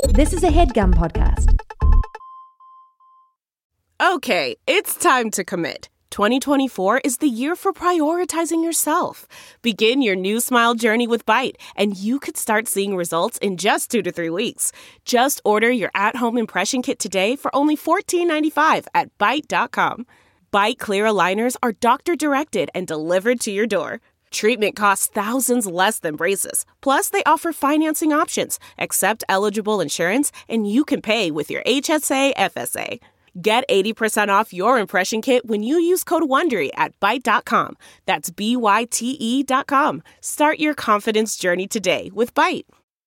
This is a HeadGum podcast. Okay, it's time to commit. 2024 is the year for prioritizing yourself. Begin your new smile journey with Byte, and you could start seeing results in just 2 to 3 weeks. Just order your at-home impression kit today for only $14.95 at Byte.com. Byte clear aligners are doctor-directed and delivered to your door. Treatment costs thousands less than braces. Plus, they offer financing options, accept eligible insurance, and you can pay with your HSA FSA. Get 80% off your impression kit when you use code WONDERY at Byte.com. That's BYTE.com. Start your confidence journey today with Byte.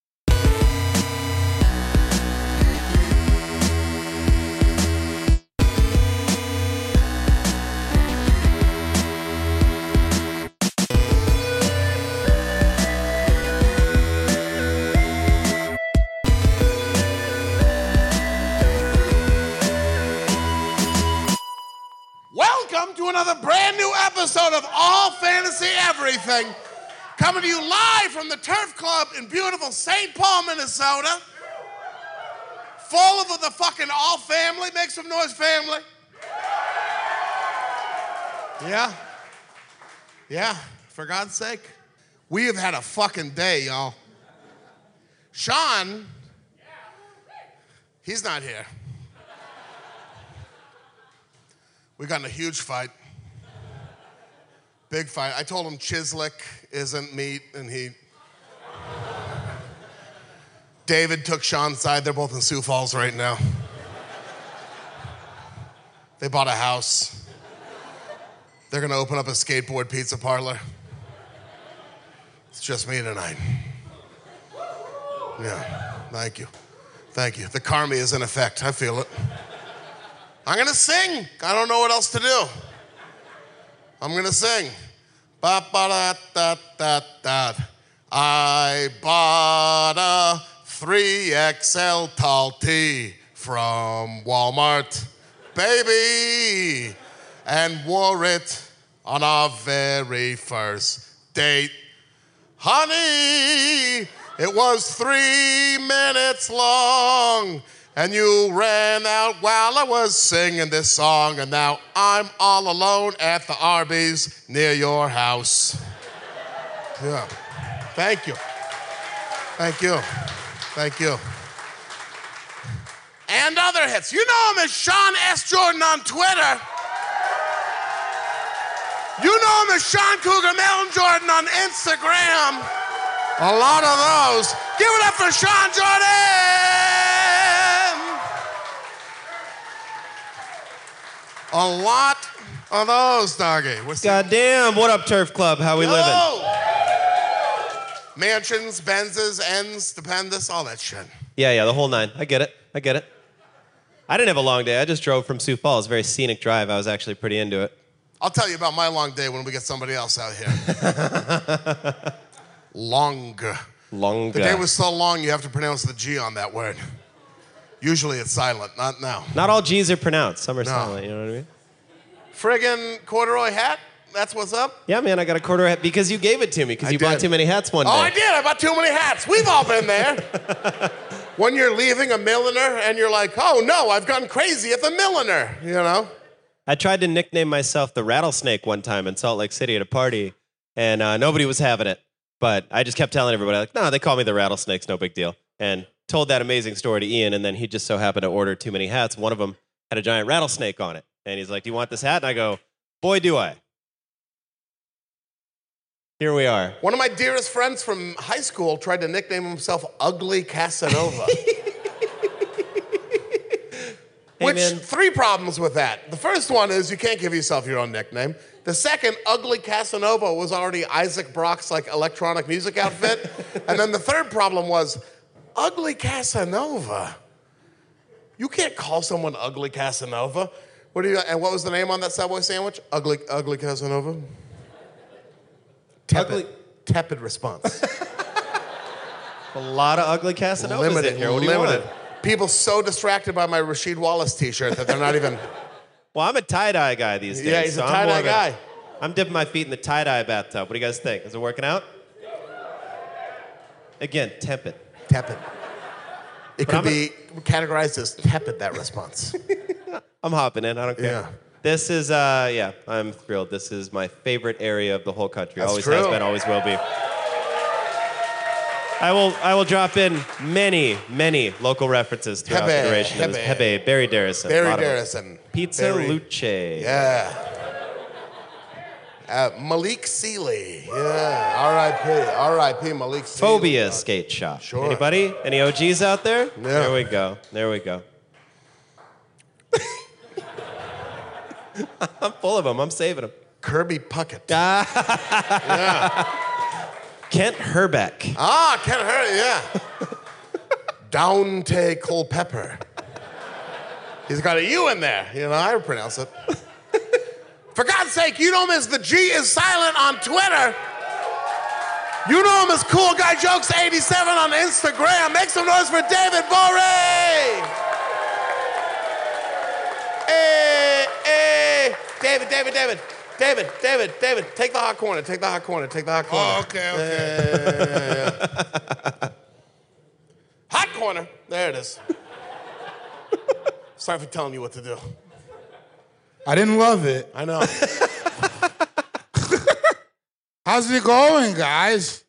Welcome to another brand new episode of All Fantasy Everything, coming to you live from the Turf Club in beautiful St. Paul, Minnesota. Full of the fucking all family. Make some noise, family. Yeah, for God's sake. We have had a fucking day, y'all. Sean, he's not here. We got in a huge fight. Big fight. I told him Chislick isn't meat, and David took Sean's side. They're both in Sioux Falls right now. They bought a house. They're gonna open up a skateboard pizza parlor. It's just me tonight. Yeah, thank you. The karma is in effect. I feel it. I'm gonna sing. I don't know what else to do. I'm gonna sing. Ba-ba-da-da-da-da. I bought a 3XL tall tee from Walmart, baby, and wore it on our very first date. Honey, it was 3 minutes long. And you ran out while I was singing this song, and now I'm all alone at the Arby's near your house. Yeah. Thank you. And other hits. You know him as Sean S. Jordan on Twitter. You know him as Sean Cougar Melon Jordan on Instagram. A lot of those. Give it up for Sean Jordan! A lot of those, doggy. Goddamn, what up, Turf Club? How we living? Mansions, Benzes, Ends, Stupendous, all that shit. Yeah, the whole nine. I get it. I didn't have a long day. I just drove from Sioux Falls. Very scenic drive. I was actually pretty into it. I'll tell you about my long day when we get somebody else out here. Longer. The day was so long you have to pronounce the G on that word. Usually it's silent, not now. Not all G's are pronounced. Some are silent, you know what I mean? Friggin' corduroy hat? That's what's up? Yeah, man, I got a corduroy hat because you gave it to me, because you bought too many hats one day. Oh, I did. I bought too many hats. We've all been there. When you're leaving a milliner and you're like, oh, no, I've gone crazy at the milliner, you know? I tried to nickname myself the Rattlesnake one time in Salt Lake City at a party, and nobody was having it. But I just kept telling everybody, like, no, they call me the Rattlesnake, no big deal. And told that amazing story to Ian, and then he just so happened to order too many hats. One of them had a giant rattlesnake on it. And he's like, do you want this hat? And I go, boy, do I. Here we are. One of my dearest friends from high school tried to nickname himself Ugly Casanova. Three problems with that. The first one is you can't give yourself your own nickname. The second, Ugly Casanova was already Isaac Brock's electronic music outfit. And then the third problem was Ugly Casanova. You can't call someone Ugly Casanova. And what was the name on that Subway sandwich? Ugly Casanova? Tepid response. A lot of Ugly Casanovas in here. What do you want? People so distracted by my Rasheed Wallace t-shirt that they're not even... Well, I'm a tie-dye guy these days. Yeah, he's a tie-dye guy. I'm dipping my feet in the tie-dye bathtub. What do you guys think? Is it working out? Again, tepid. It could be categorized as tepid, that response. I'm hopping in. I don't care. Yeah. This is, I'm thrilled. This is my favorite area of the whole country. That's always true. has been, always will be. I will drop in many, many local references throughout the duration of this. Hebe, Barry Darrison. Barry Darrison. Pizza Luce. Yeah. Malik Sealy. Yeah. R.I.P. Malik Sealy. Phobia skate shop. Sure. Anybody? Any OGs out there? Yeah. There we go. I'm full of them. I'm saving them. Kirby Puckett. Yeah. Kent Herbeck. Kent Herbeck, yeah. Daunte Culpepper. He's got a U in there. You know, I would pronounce it. For God's sake, you know him as the G is silent on Twitter. You know him as Cool Guy Jokes 87 on Instagram. Make some noise for David Boré. Hey. David, take the hot corner. Oh, okay. Yeah. Hot corner. There it is. Sorry for telling you what to do. I didn't love it. I know. How's it going, guys?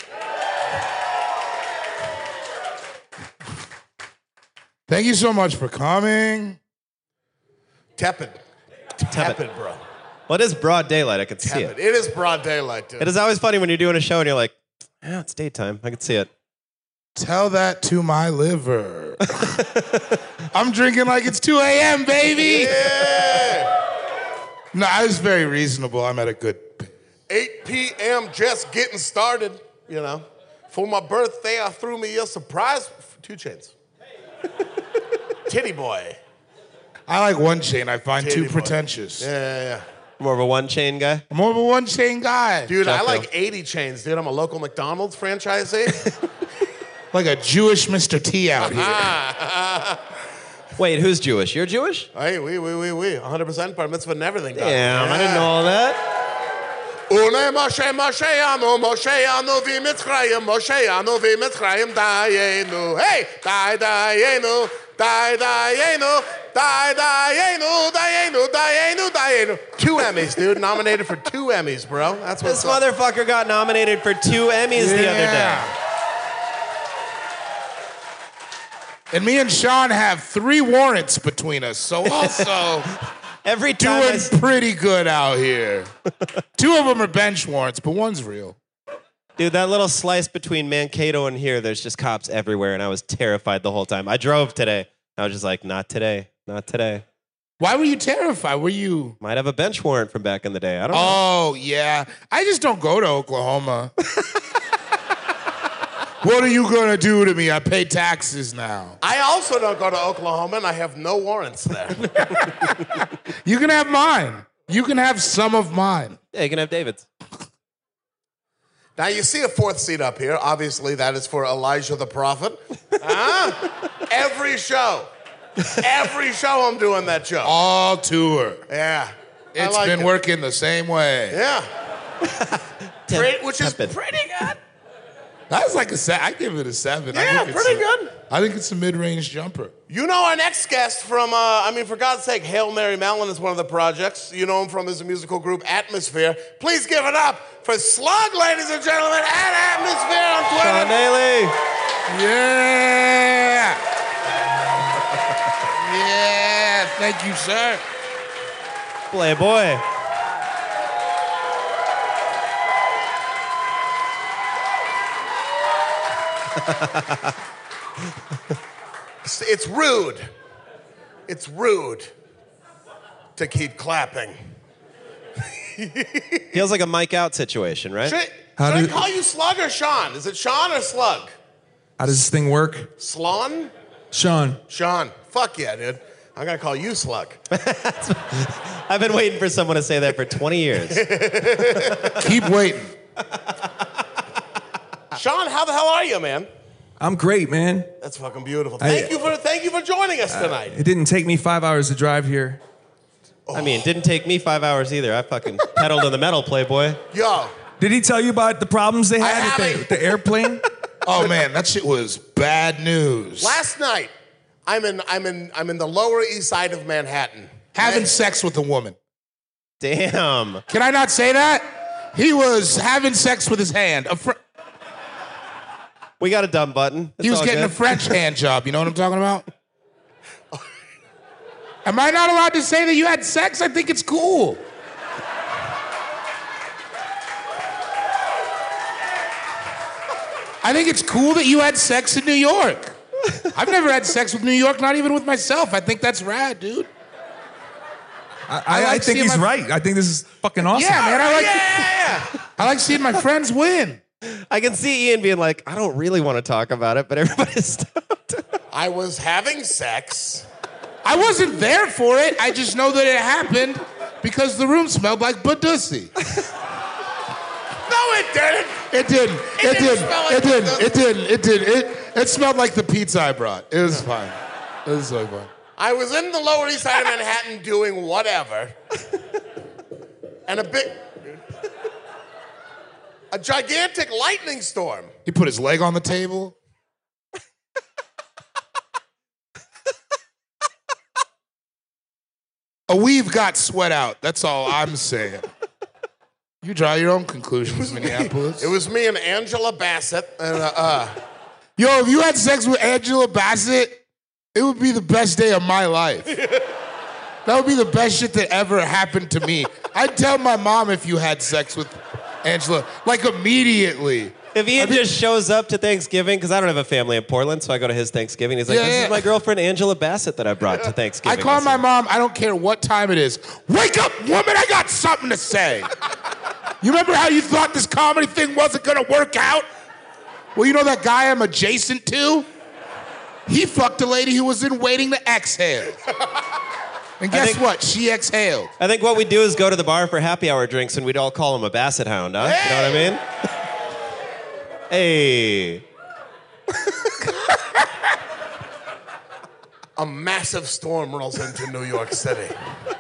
Thank you so much for coming. Tepid, bro. Well, it is broad daylight. I can see it. It is broad daylight, dude. It is always funny when you're doing a show and you're like, yeah, it's daytime. I can see it. Tell that to my liver. I'm drinking like it's 2 a.m., baby. Yeah. No, I was very reasonable. I'm at a good... 8 p.m. just getting started, you know. For my birthday, I threw me a surprise. 2 Chainz. Titty boy. I like one chain. I find Titty too boy. pretentious. Yeah. More of a one chain guy? I'm more of a one chain guy. Dude, I like 80 chains, dude. I'm a local McDonald's franchisee. Like a Jewish Mr. T out here. Wait, who's Jewish? You're Jewish? Hey, we. 100% bar mitzvah and everything. Damn, I didn't know all that. Ule Moshe anu v'Mitzrayim, Moshe anu v'Mitzrayim, dayenu. Hey, dayenu, dayenu. 2 Emmys, dude. Nominated for 2 Emmys, bro. That's what's This motherfucker got nominated for 2 Emmys the other day. And me and Sean have 3 warrants between us, so also Every time doing pretty good out here. 2 of them are bench warrants, but one's real. Dude, that little slice between Mankato and here, there's just cops everywhere, and I was terrified the whole time. I drove today. I was just like, not today. Why were you terrified? Were you... Might have a bench warrant from back in the day. I don't know. Oh, yeah. I just don't go to Oklahoma. What are you going to do to me? I pay taxes now. I also don't go to Oklahoma, and I have no warrants there. You can have mine. You can have some of mine. Yeah, you can have David's. Now, you see a 4th seat up here. Obviously, that is for Elijah the Prophet. Every show I'm doing that joke. All tour. Yeah. It's been working the same way. Yeah. Which is pretty good. That's like a 7. I give it a 7. Yeah, pretty good. I think it's a mid-range jumper. You know our next guest from, for God's sake, Hail Mary Mallon is one of the projects. You know him from his musical group, Atmosphere. Please give it up for Slug, ladies and gentlemen, at Atmosphere on Twitter. Sean Daly. Yeah. Yeah, thank you, sir. Playboy. It's rude. It's rude to keep clapping. Feels like a mic out situation, right? Should I call you Slug or Sean? Is it Sean or Slug? How does this thing work? Slon? Sean. Sean. Fuck yeah, dude. I'm going to call you Slug. I've been waiting for someone to say that for 20 years. Keep waiting. Sean, how the hell are you, man? I'm great, man. That's fucking beautiful. Thank you for joining us tonight. It didn't take me 5 hours to drive here. I mean, it didn't take me 5 hours either. I fucking pedaled to the metal, Playboy. Yo. Did he tell you about the problems they had with the airplane? Oh man, that shit was bad news. Last night, I'm in the Lower East Side of Manhattan. Having sex with a woman. Damn. Can I not say that? He was having sex with his hand. We got a dumb button. It's He was all getting good. a French hand job. You know what I'm talking about? Am I not allowed to say that you had sex? I think it's cool. I think it's cool that you had sex in New York. I've never had sex with New York, not even with myself. I think that's rad, dude. I think he's right. I think this is fucking awesome. Yeah, man. Yeah. I like seeing my friends win. I can see Ian being like, I don't really want to talk about it, but everybody's stoked. I was having sex. I wasn't there for it. I just know that it happened because the room smelled like Badussy. No, it didn't. It didn't. It didn't smell like It didn't. It smelled like the pizza I brought. It was fine. It was so fun. I was in the Lower East Side of Manhattan doing whatever, and a gigantic lightning storm. He put his leg on the table. A weave got sweat out. That's all I'm saying. You draw your own conclusions, Minneapolis. It was me and Angela Bassett, and Yo, if you had sex with Angela Bassett, it would be the best day of my life. That would be the best shit that ever happened to me. I'd tell my mom if you had sex with Angela, like immediately. If Ian just shows up to Thanksgiving, because I don't have a family in Portland, so I go to his Thanksgiving. He's like, this is my girlfriend Angela Bassett that I brought to Thanksgiving. I call my mom, I don't care what time it is. Wake up, woman, I got something to say. You remember how you thought this comedy thing wasn't gonna work out? Well, you know that guy I'm adjacent to? He fucked a lady who was in Waiting to Exhale. And guess what? She exhaled. I think what we do is go to the bar for happy hour drinks, and we'd all call him a Basset Hound, huh? Hey! You know what I mean? Hey. a massive storm rolls into New York City.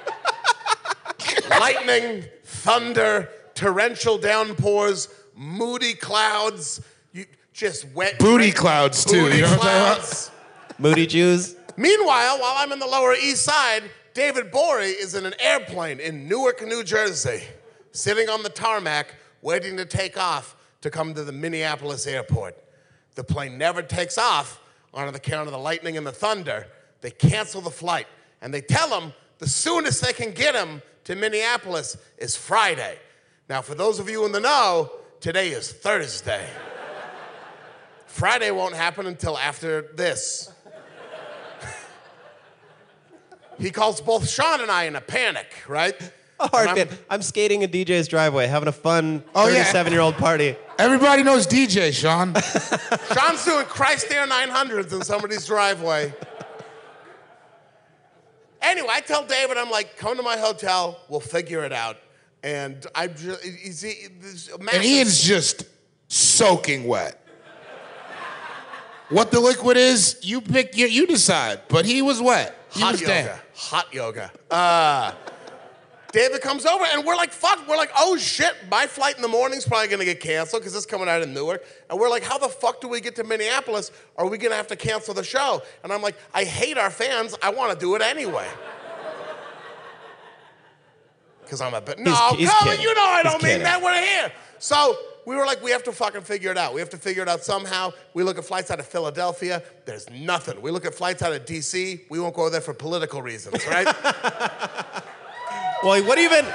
Lightning, thunder, torrential downpours, moody clouds, just wet. Booty clouds, too. Booty You know what I'm talking clouds. Moody Jews. Meanwhile, while I'm in the Lower East Side, David Bory is in an airplane in Newark, New Jersey, sitting on the tarmac, waiting to take off to come to the Minneapolis airport. The plane never takes off on account of the lightning and the thunder. They cancel the flight, and they tell him the soonest they can get him to Minneapolis is Friday. Now, for those of you in the know, today is Thursday. Friday won't happen until after this. He calls both Sean and I in a panic, right? A heartbeat. I'm skating in DJ's driveway, having a fun Oh, yeah. 37-year-old party. Everybody knows DJ, Sean. Sean's doing Christ Air 900s in somebody's driveway. Anyway, I tell David, I'm like, come to my hotel, we'll figure it out. And I'm just, And Ian's just soaking wet. What the liquid is, you pick, you decide. But he was wet. He was damp. Hot yoga. David comes over, and we're like, fuck. We're like, oh, shit. My flight in the morning's probably going to get canceled because it's coming out of Newark. And we're like, how the fuck do we get to Minneapolis? Are we going to have to cancel the show? And I'm like, I hate our fans. I want to do it anyway. Because I'm a bit... No, he's Colin, kidding. you know I don't He's mean kidding. that. We're here. So we were like, we have to fucking figure it out. We have to figure it out somehow. We look at flights out of Philadelphia. There's nothing. We look at flights out of D.C. We won't go there for political reasons, right? Well, what have you been...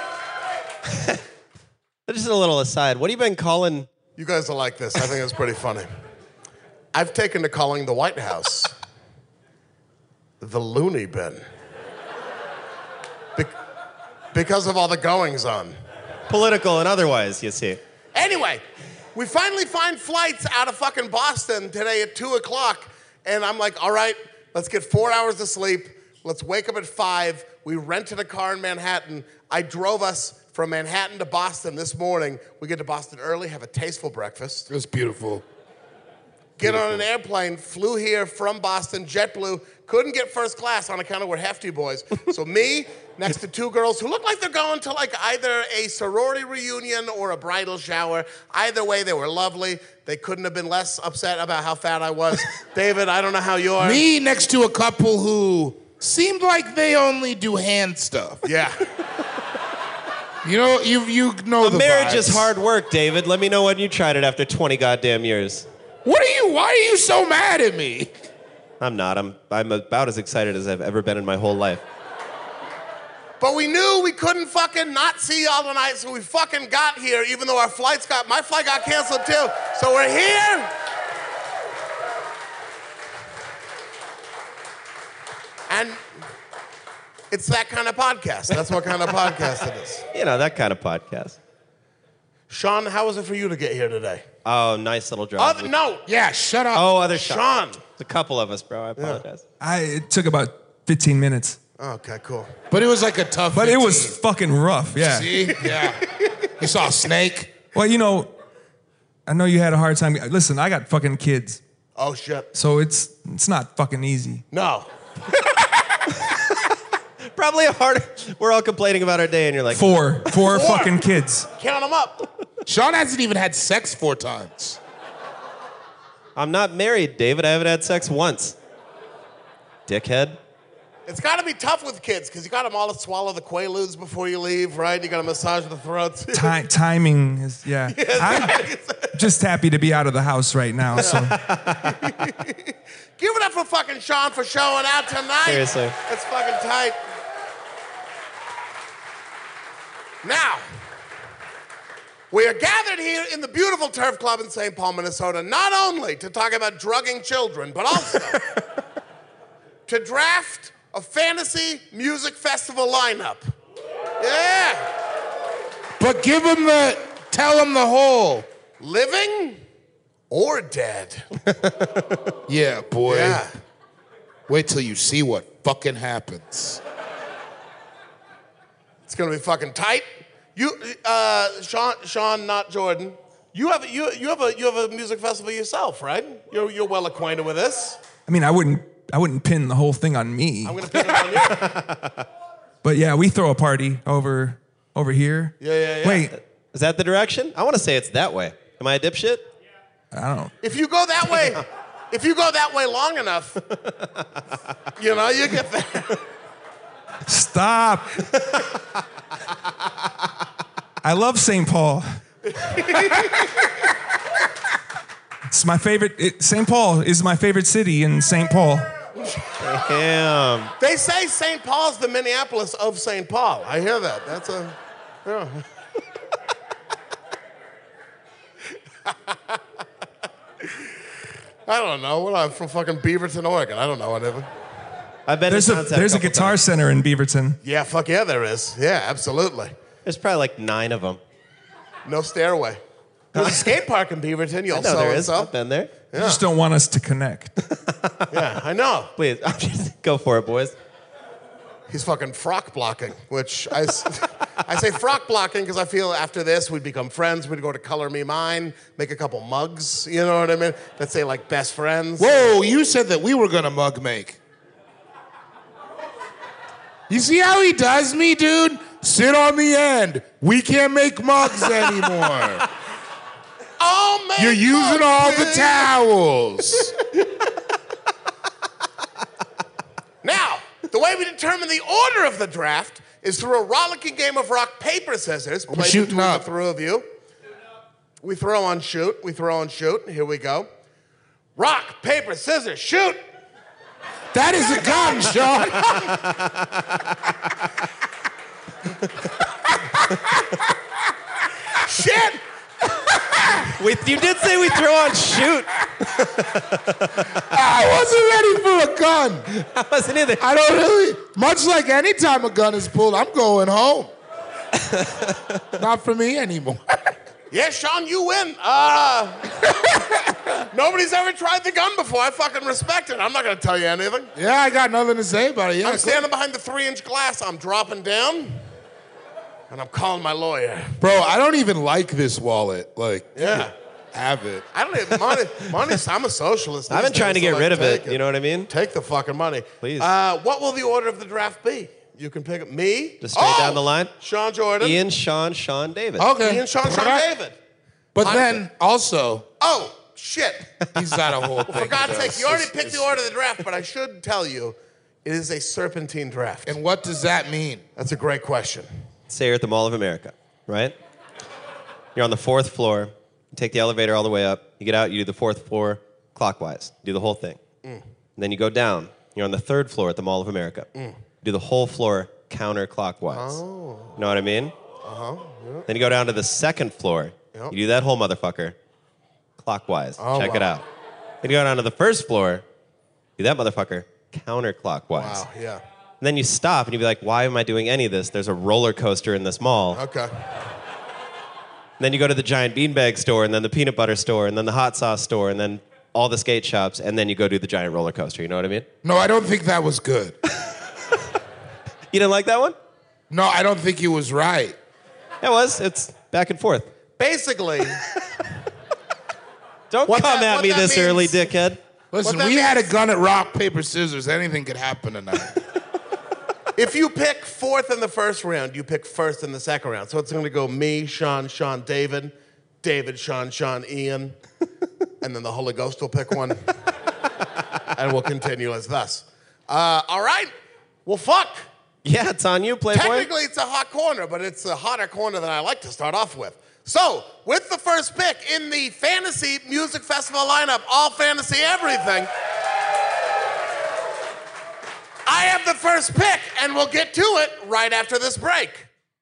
Just a little aside. What have you been calling... You guys will like this. I think it's pretty funny. I've taken to calling the White House the loony bin. Because of all the goings-on. Political and otherwise, you see. Anyway, we finally find flights out of fucking Boston today at 2 o'clock. And I'm like, all right, let's get 4 hours of sleep. Let's wake up at 5. We rented a car in Manhattan. I drove us from Manhattan to Boston this morning. We get to Boston early, have a tasteful breakfast. It was beautiful. get on an airplane, flew here from Boston, JetBlue, couldn't get first class on account of we're hefty boys. So me, next to two girls who look like they're going to like either a sorority reunion or a bridal shower. Either way, they were lovely. They couldn't have been less upset about how fat I was. David, I don't know how you are. Me next to a couple who seemed like they only do hand stuff. Yeah. You know, you know the marriage vibes. is hard work, David. Let me know when you tried it after 20 goddamn years. Why are you so mad at me? I'm not. I'm about as excited as I've ever been in my whole life. But we knew we couldn't fucking not see y'all tonight, so we fucking got here, even though my flight got canceled too. So we're here. And it's that kind of podcast. That's what kind of podcast it is. You know, that kind of podcast. Sean, how was it for you to get here today? Oh, nice little drive. No. Yeah, shut up. Oh, other Sean. It's a couple of us, bro. I apologize. It took about 15 minutes. Okay, cool. But it was like a tough But 15. it was fucking rough, yeah. See? Yeah. You saw a snake? Well, you know, I know you had a hard time. Listen, I got fucking kids, Oh, shit. so it's not fucking easy. No. Probably a hard. We're all complaining about our day, and you're like, Four fucking kids. Count them up. Sean hasn't even had sex 4 times. I'm not married, David. I haven't had sex once. Dickhead. It's got to be tough with kids because you got them all to swallow the Quaaludes before you leave, right? You got to massage the throats. Timing is, yeah. I'm just happy to be out of the house right now, so. Give it up for fucking Sean for showing out tonight. Seriously. That's fucking tight. Now, we are gathered here in the beautiful Turf Club in St. Paul, Minnesota, not only to talk about drugging children, but also to draft a fantasy music festival lineup. Yeah. But tell them the whole. Living or dead. Yeah, boy. Yeah. Wait till you see what fucking happens. It's gonna be fucking tight. You, Sean, not Jordan. You have a music festival yourself, right? You're well acquainted with this. I mean, I wouldn't pin the whole thing on me. I'm gonna pin it on you. But yeah, we throw a party over here. Yeah. Wait, Is that the direction? I want to say it's that way. Am I a dipshit? I don't know. If you go that way long enough, you know, you get there. Stop. I love St. Paul. It's my favorite. St. Paul is my favorite city in St. Paul. Damn. They say St. Paul's the Minneapolis of St. Paul. I hear that. That's a. Yeah. I don't know. I'm from fucking Beaverton, Oregon. I don't know anything. I've been. There's a guitar center in Beaverton. Yeah, fuck yeah, there is. Yeah, absolutely. There's probably like 9 of them. No stairway. There's a skate park in Beaverton. You'll I know sell there and is. sell. I've been there. You just don't want us to connect. Yeah, I know. Please, go for it, boys. He's fucking frock blocking, which I say frock blocking because I feel after this we'd become friends. We'd go to Color Me Mine, make a couple mugs, you know what I mean? That say like best friends. Whoa, you said that we were gonna mug make. You see how he does me, dude? Sit on the end. We can't make mugs anymore. You're using all the towels. Now, the way we determine the order of the draft is through a rollicking game of rock, paper, scissors. Played shooting between up. the three of you. We throw on shoot. Here we go. Rock, paper, scissors, shoot. That is a gun, Sean. Shit! You did say we throw on shoot. I wasn't ready for a gun. I wasn't either. I don't really. Much like any time a gun is pulled, I'm going home. Not for me anymore. Yeah, Sean, you win. Nobody's ever tried the gun before. I fucking respect it. I'm not gonna tell you anything. Yeah, I got nothing to say about it. Yeah, I'm standing behind the 3-inch glass. I'm dropping down, and I'm calling my lawyer. Bro, I don't even like this wallet. Like, Yeah. have it. I don't even money. I'm a socialist. I've been trying to get rid of it. You know what I mean? Take the fucking money, please. What will the order of the draft be? You can pick me. Just straight down the line. Sean Jordan. Ian, Sean, David. Okay. Ian, Sean, David. But then also, oh shit, he's got a whole thing. For God's sake, you already picked the order of the draft, but I should tell you, it is a serpentine draft. And what does that mean? That's a great question. Say you're at the Mall of America, right? You're on the 4th floor. You take the elevator all the way up. You get out. You do the 4th floor clockwise. Do the whole thing. And then you go down. You're on the 3rd floor at the Mall of America. Do the whole floor counterclockwise. Oh. You know what I mean? Uh-huh. Yeah. Then you go down to the 2nd floor. Yep. You do that whole motherfucker clockwise. Check it out. Then you go down to the 1st floor. Do that motherfucker counterclockwise. Wow, yeah. And then you stop and you be like, why am I doing any of this? There's a roller coaster in this mall. Okay. And then you go to the giant beanbag store, and then the peanut butter store, and then the hot sauce store, and then all the skate shops, and then you go do the giant roller coaster. You know what I mean? No, I don't think that was good. You didn't like that one? No, I don't think he was right. It was. It's back and forth. Basically, Don't come at me this early, dickhead. Listen, we had a gun at rock, paper, scissors. Anything could happen tonight. If you pick 4th in the 1st round, you pick 1st in the 2nd round. So it's going to go me, Sean, David, Sean, Ian, and then the Holy Ghost will pick one. And we'll continue as thus. All right. Well, fuck. Yeah, it's on you, Playboy. Technically, it's a hot corner, but it's a hotter corner than I like to start off with. So, with the first pick in the Fantasy Music Festival lineup, all fantasy everything, I have the first pick, and we'll get to it right after this break.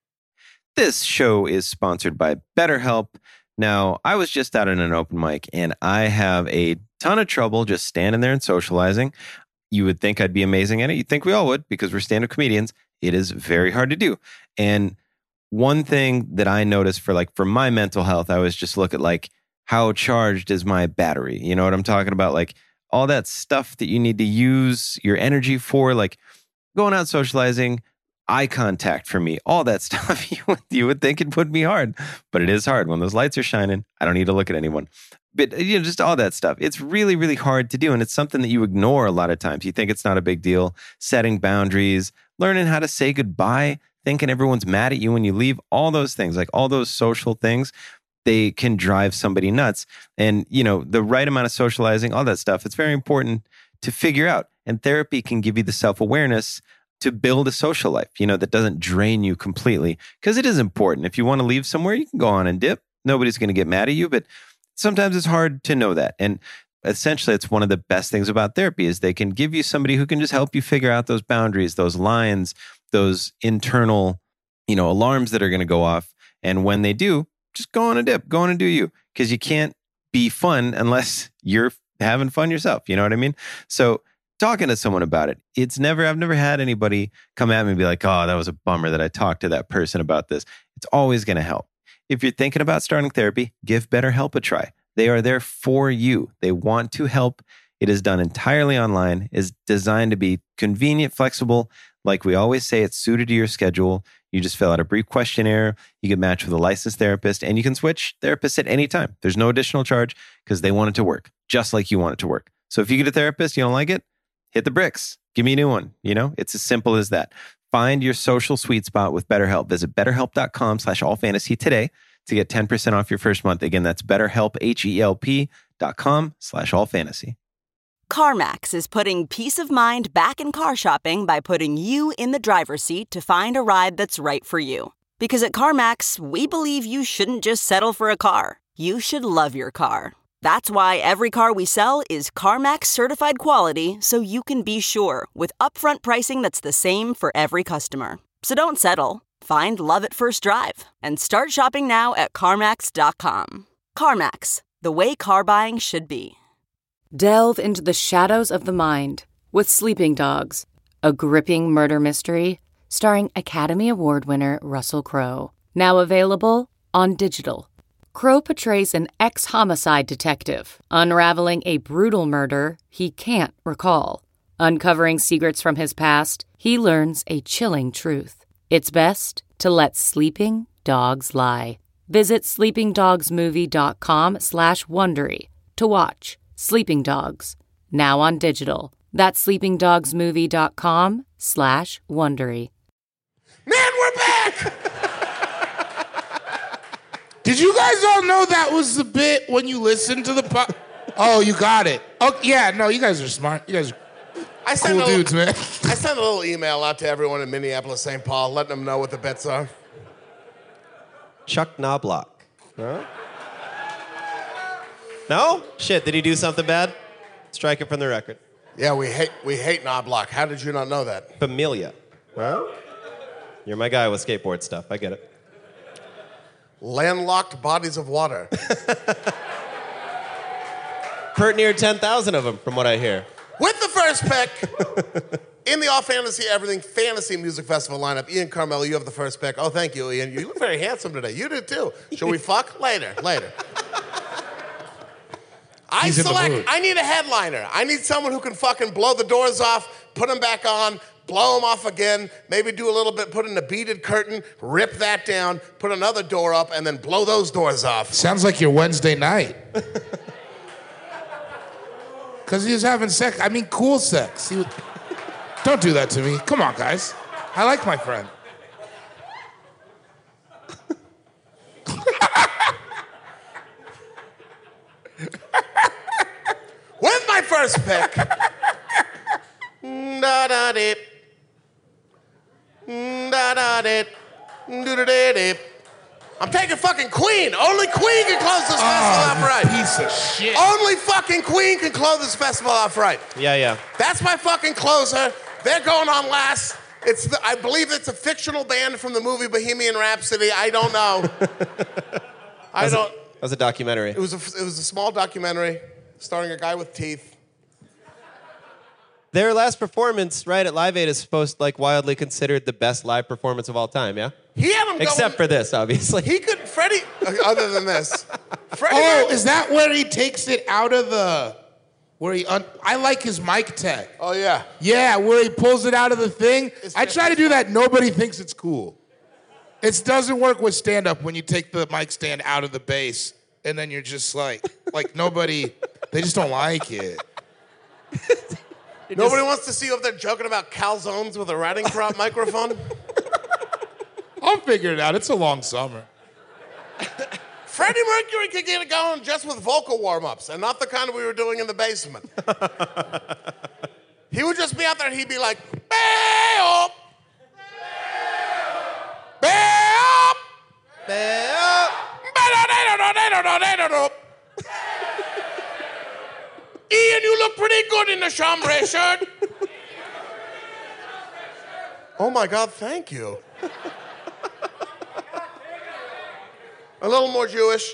This show is sponsored by BetterHelp. Now, I was just out at an open mic, and I have a ton of trouble just standing there and socializing. You would think I'd be amazing at it. You'd think we all would, because we're stand-up comedians. It is very hard to do. And one thing that I noticed for my mental health, I was just look at how charged is my battery? You know what I'm talking about? Like all that stuff that you need to use your energy for, like going out socializing, eye contact for me, all that stuff. You would think it would be hard, but it is hard. When those lights are shining, I don't need to look at anyone. But just all that stuff. It's really, really hard to do. And it's something that you ignore a lot of times. You think it's not a big deal. Setting boundaries, learning how to say goodbye, thinking everyone's mad at you when you leave, all those things, like all those social things, they can drive somebody nuts. And, the right amount of socializing, all that stuff, it's very important to figure out. And therapy can give you the self-awareness to build a social life, that doesn't drain you completely. Because it is important. If you want to leave somewhere, you can go on and dip. Nobody's going to get mad at you, but sometimes it's hard to know that. And essentially, it's one of the best things about therapy is they can give you somebody who can just help you figure out those boundaries, those lines, those internal, alarms that are going to go off. And when they do, just go on a dip, go on and do you. Because you can't be fun unless you're having fun yourself. You know what I mean? So talking to someone about it, I've never had anybody come at me and be like, oh, that was a bummer that I talked to that person about this. It's always going to help. If you're thinking about starting therapy, give BetterHelp a try. They are there for you. They want to help. It is done entirely online, is designed to be convenient, flexible. Like we always say, it's suited to your schedule. You just fill out a brief questionnaire. You get matched with a licensed therapist, and you can switch therapists at any time. There's no additional charge because they want it to work, just like you want it to work. So if you get a therapist, you don't like it, hit the bricks. Give me a new one. It's as simple as that. Find your social sweet spot with BetterHelp. Visit BetterHelp.com/allfantasy today to get 10% off your first month. Again, that's BetterHelp, HELP.com/allfantasy. CarMax is putting peace of mind back in car shopping by putting you in the driver's seat to find a ride that's right for you. Because at CarMax, we believe you shouldn't just settle for a car. You should love your car. That's why every car we sell is CarMax certified quality, so you can be sure with upfront pricing that's the same for every customer. So don't settle. Find love at first drive and start shopping now at CarMax.com. CarMax, the way car buying should be. Delve into the shadows of the mind with Sleeping Dogs, a gripping murder mystery starring Academy Award winner Russell Crowe. Now available on digital. Crowe portrays an ex-homicide detective unraveling a brutal murder he can't recall. Uncovering secrets from his past, he learns a chilling truth. It's best to let sleeping dogs lie. Visit sleepingdogsmovie.com/Wondery to watch Sleeping Dogs, now on digital. That's sleepingdogsmovie.com/Wondery. Man, we're back! Did you guys all know that was the bit when you listened to the Oh, you got it. Oh, yeah, no, you guys are smart. You guys are cool dudes, man. I sent a little email out to everyone in Minneapolis, St. Paul, letting them know what the bets are. Chuck Knobloch. No? No? Shit, did he do something bad? Strike it from the record. Yeah, we hate Knobloch. How did you not know that? Familia. Huh? You're my guy with skateboard stuff. I get it. Landlocked bodies of water. Pert near 10,000 of them, from what I hear. With the first pick in the All Fantasy Everything Fantasy Music Festival lineup, Ian Carmel, you have the first pick. Oh, thank you, Ian. You look very handsome today. You do too. Should we fuck? Later. I need a headliner. I need someone who can fucking blow the doors off, put them back on, blow them off again, maybe do a little bit, put in a beaded curtain, rip that down, put another door up, and then blow those doors off. Sounds like your Wednesday night. Because he was having sex. I mean, cool sex. Don't do that to me. Come on, guys. I like my friend. With my first pick. Da-da-dip. Da-da-dip. Do-da-da-dip. I'm taking fucking Queen. Only Queen can close this festival off right. Piece of shit. Only fucking Queen can close this festival off right. Yeah. That's my fucking closer. They're going on last. I believe it's a fictional band from the movie Bohemian Rhapsody. I don't know. That was a documentary. It was a small documentary starring a guy with teeth. Their last performance, right, at Live Aid is supposed to, wildly considered the best live performance of all time, yeah? He had him Except for this, obviously. Freddie, other than this. Is that where he takes it out of the... I like his mic tech. Oh, yeah. Yeah, where he pulls it out of the thing. I try to do that. Nobody thinks it's cool. It doesn't work with stand-up when you take the mic stand out of the bass and then you're just like nobody, they just don't like it. Nobody wants to see you up there joking about calzones with a riding crop microphone? I'll figure it out. It's a long summer. Freddie Mercury could get it going just with vocal warm-ups and not the kind we were doing in the basement. He would just be out there and he'd be like, "Bay-up! Bay-up! Bay-up! Ian, you look pretty good in the chambray shirt." Oh my God, thank you. A little more Jewish.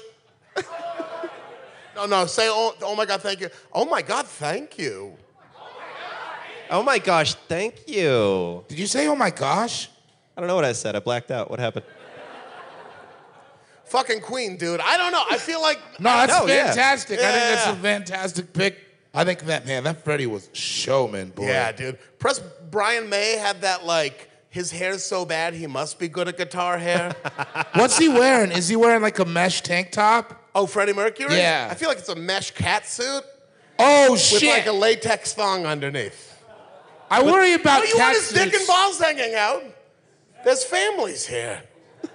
No, say, oh my God, thank you. Oh my God, thank you. Oh my gosh, thank you. Did you say, oh my gosh? I don't know what I said. I blacked out. What happened? Fucking Queen, dude. I don't know. I feel like... No, that's fantastic. Yeah. I think that's a fantastic pick. I think that Freddie was showman, boy. Yeah, dude. Plus, Brian May had that, his hair's so bad, he must be good at guitar hair. What's he wearing? Is he wearing a mesh tank top? Oh, Freddie Mercury? Yeah. I feel like it's a mesh cat suit. Oh, shit. With a latex thong underneath. I worry about you want his cat dick and balls hanging out? There's families here.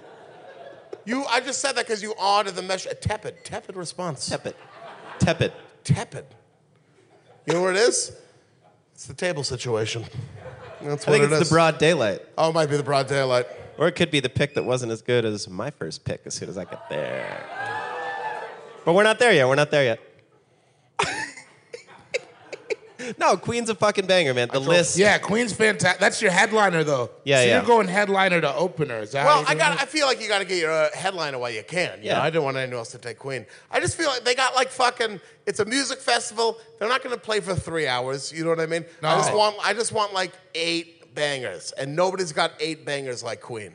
I just said that because you awed at the mesh. A tepid response. Tepid. You know what it is? It's the table situation. That's I what think it it's is. the broad daylight. Oh, it might be the broad daylight. Or it could be the pick that wasn't as good as my first pick as soon as I get there. But we're not there yet. No, Queen's a fucking banger, man. The list. Yeah, Queen's fantastic. That's your headliner, though. Yeah, so you're going headliner to opener. Is that Well, how I feel like you got to get your headliner while you can. You know, I didn't want anyone else to take Queen. I just feel like they got it's a music festival. They're not going to play for 3 hours. You know what I mean? No. I just want 8 bangers, and nobody's got 8 bangers like Queen.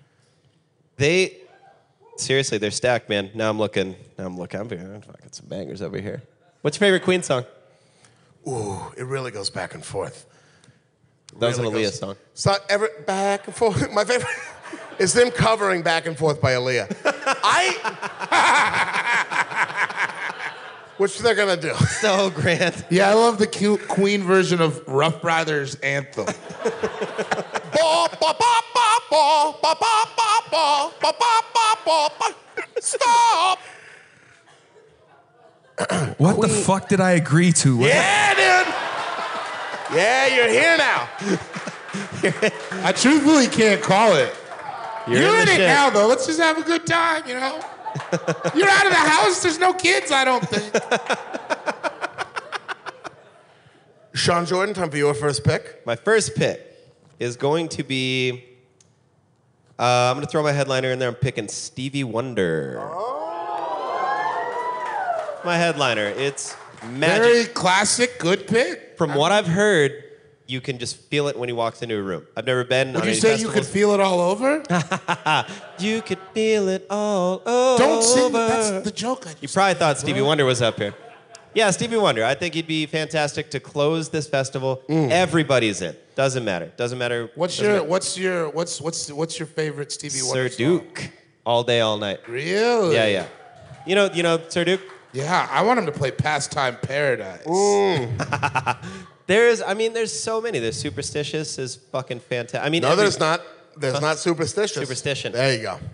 Seriously, they're stacked, man. Now I'm looking. I'm fucking some bangers over here. What's your favorite Queen song? Ooh, it really goes back and forth. That was an Aaliyah song. So back and forth. My favorite is them covering Back and Forth by Aaliyah. Which they're gonna do. So grand. Yeah, I love the cute Queen version of Rough Riders anthem. Stop! What the fuck did I agree to? Yeah, dude. Yeah, you're here now. I truthfully can't call it. You're in it shit. now, though. Let's just have a good time, you know? You're out of the house. There's no kids, I don't think. Sean Jordan, time for your first pick. My first pick is going to be. I'm going to throw my headliner in there. I'm picking Stevie Wonder. My headliner. It's magic. Very classic, good pick. From what I've heard, you can just feel it when he walks into a room. I've never been Would on you any say festivals. you could feel it all over? You could feel it all over. Don't sing. That's the joke. You probably thought Stevie Wonder was up here. Yeah, Stevie Wonder. I think he'd be fantastic to close this festival. Everybody's in. Doesn't matter. Doesn't matter. What's your favorite Stevie Wonder Sir Duke? All day, all night. song? Really? Yeah. You know Sir Duke? Yeah, I want him to play Pastime Paradise. There's so many. There's Superstitious is fucking fantastic. No, there's not. There's not Superstitious. Superstition. There you go.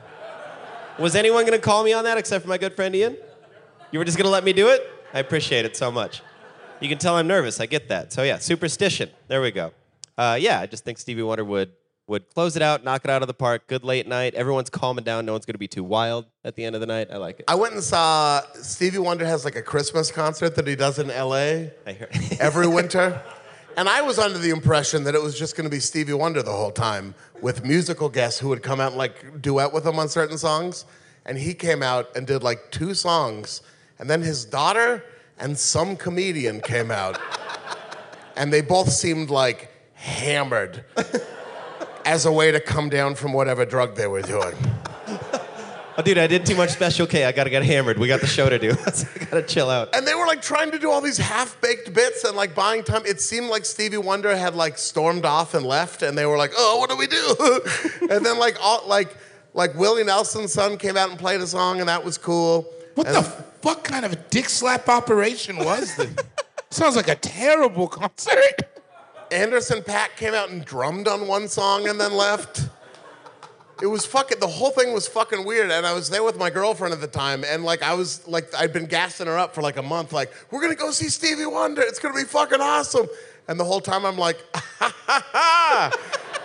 Was anyone going to call me on that except for my good friend Ian? You were just going to let me do it? I appreciate it so much. You can tell I'm nervous. I get that. So yeah, Superstition. There we go. I just think Stevie Wonder would close it out, knock it out of the park. Good late night. Everyone's calming down. No one's going to be too wild at the end of the night. I like it. I went and saw Stevie Wonder has like a Christmas concert that he does in L.A. I heard. every winter. And I was under the impression that it was just going to be Stevie Wonder the whole time with musical guests who would come out and like duet with him on certain songs. And he came out and did like 2 songs. And then his daughter and some comedian came out. And they both seemed like hammered as a way to come down from whatever drug they were doing. Oh, dude, I did too much Special K. I got to get hammered. We got the show to do. So I got to chill out. And they were like trying to do all these half-baked bits and like buying time. It seemed like Stevie Wonder had like stormed off and left, and they were like, "Oh, what do we do?" And then like Willie Nelson's son came out and played a song, and that was cool. What the fuck kind of a dick slap operation was this? Sounds like a terrible concert. Anderson .Paak came out and drummed on one song and then left. It was the whole thing was fucking weird. And I was there with my girlfriend at the time, and like I'd been gassing her up for like a month, like, we're gonna go see Stevie Wonder, it's gonna be fucking awesome. And the whole time I'm like, ha ha ha.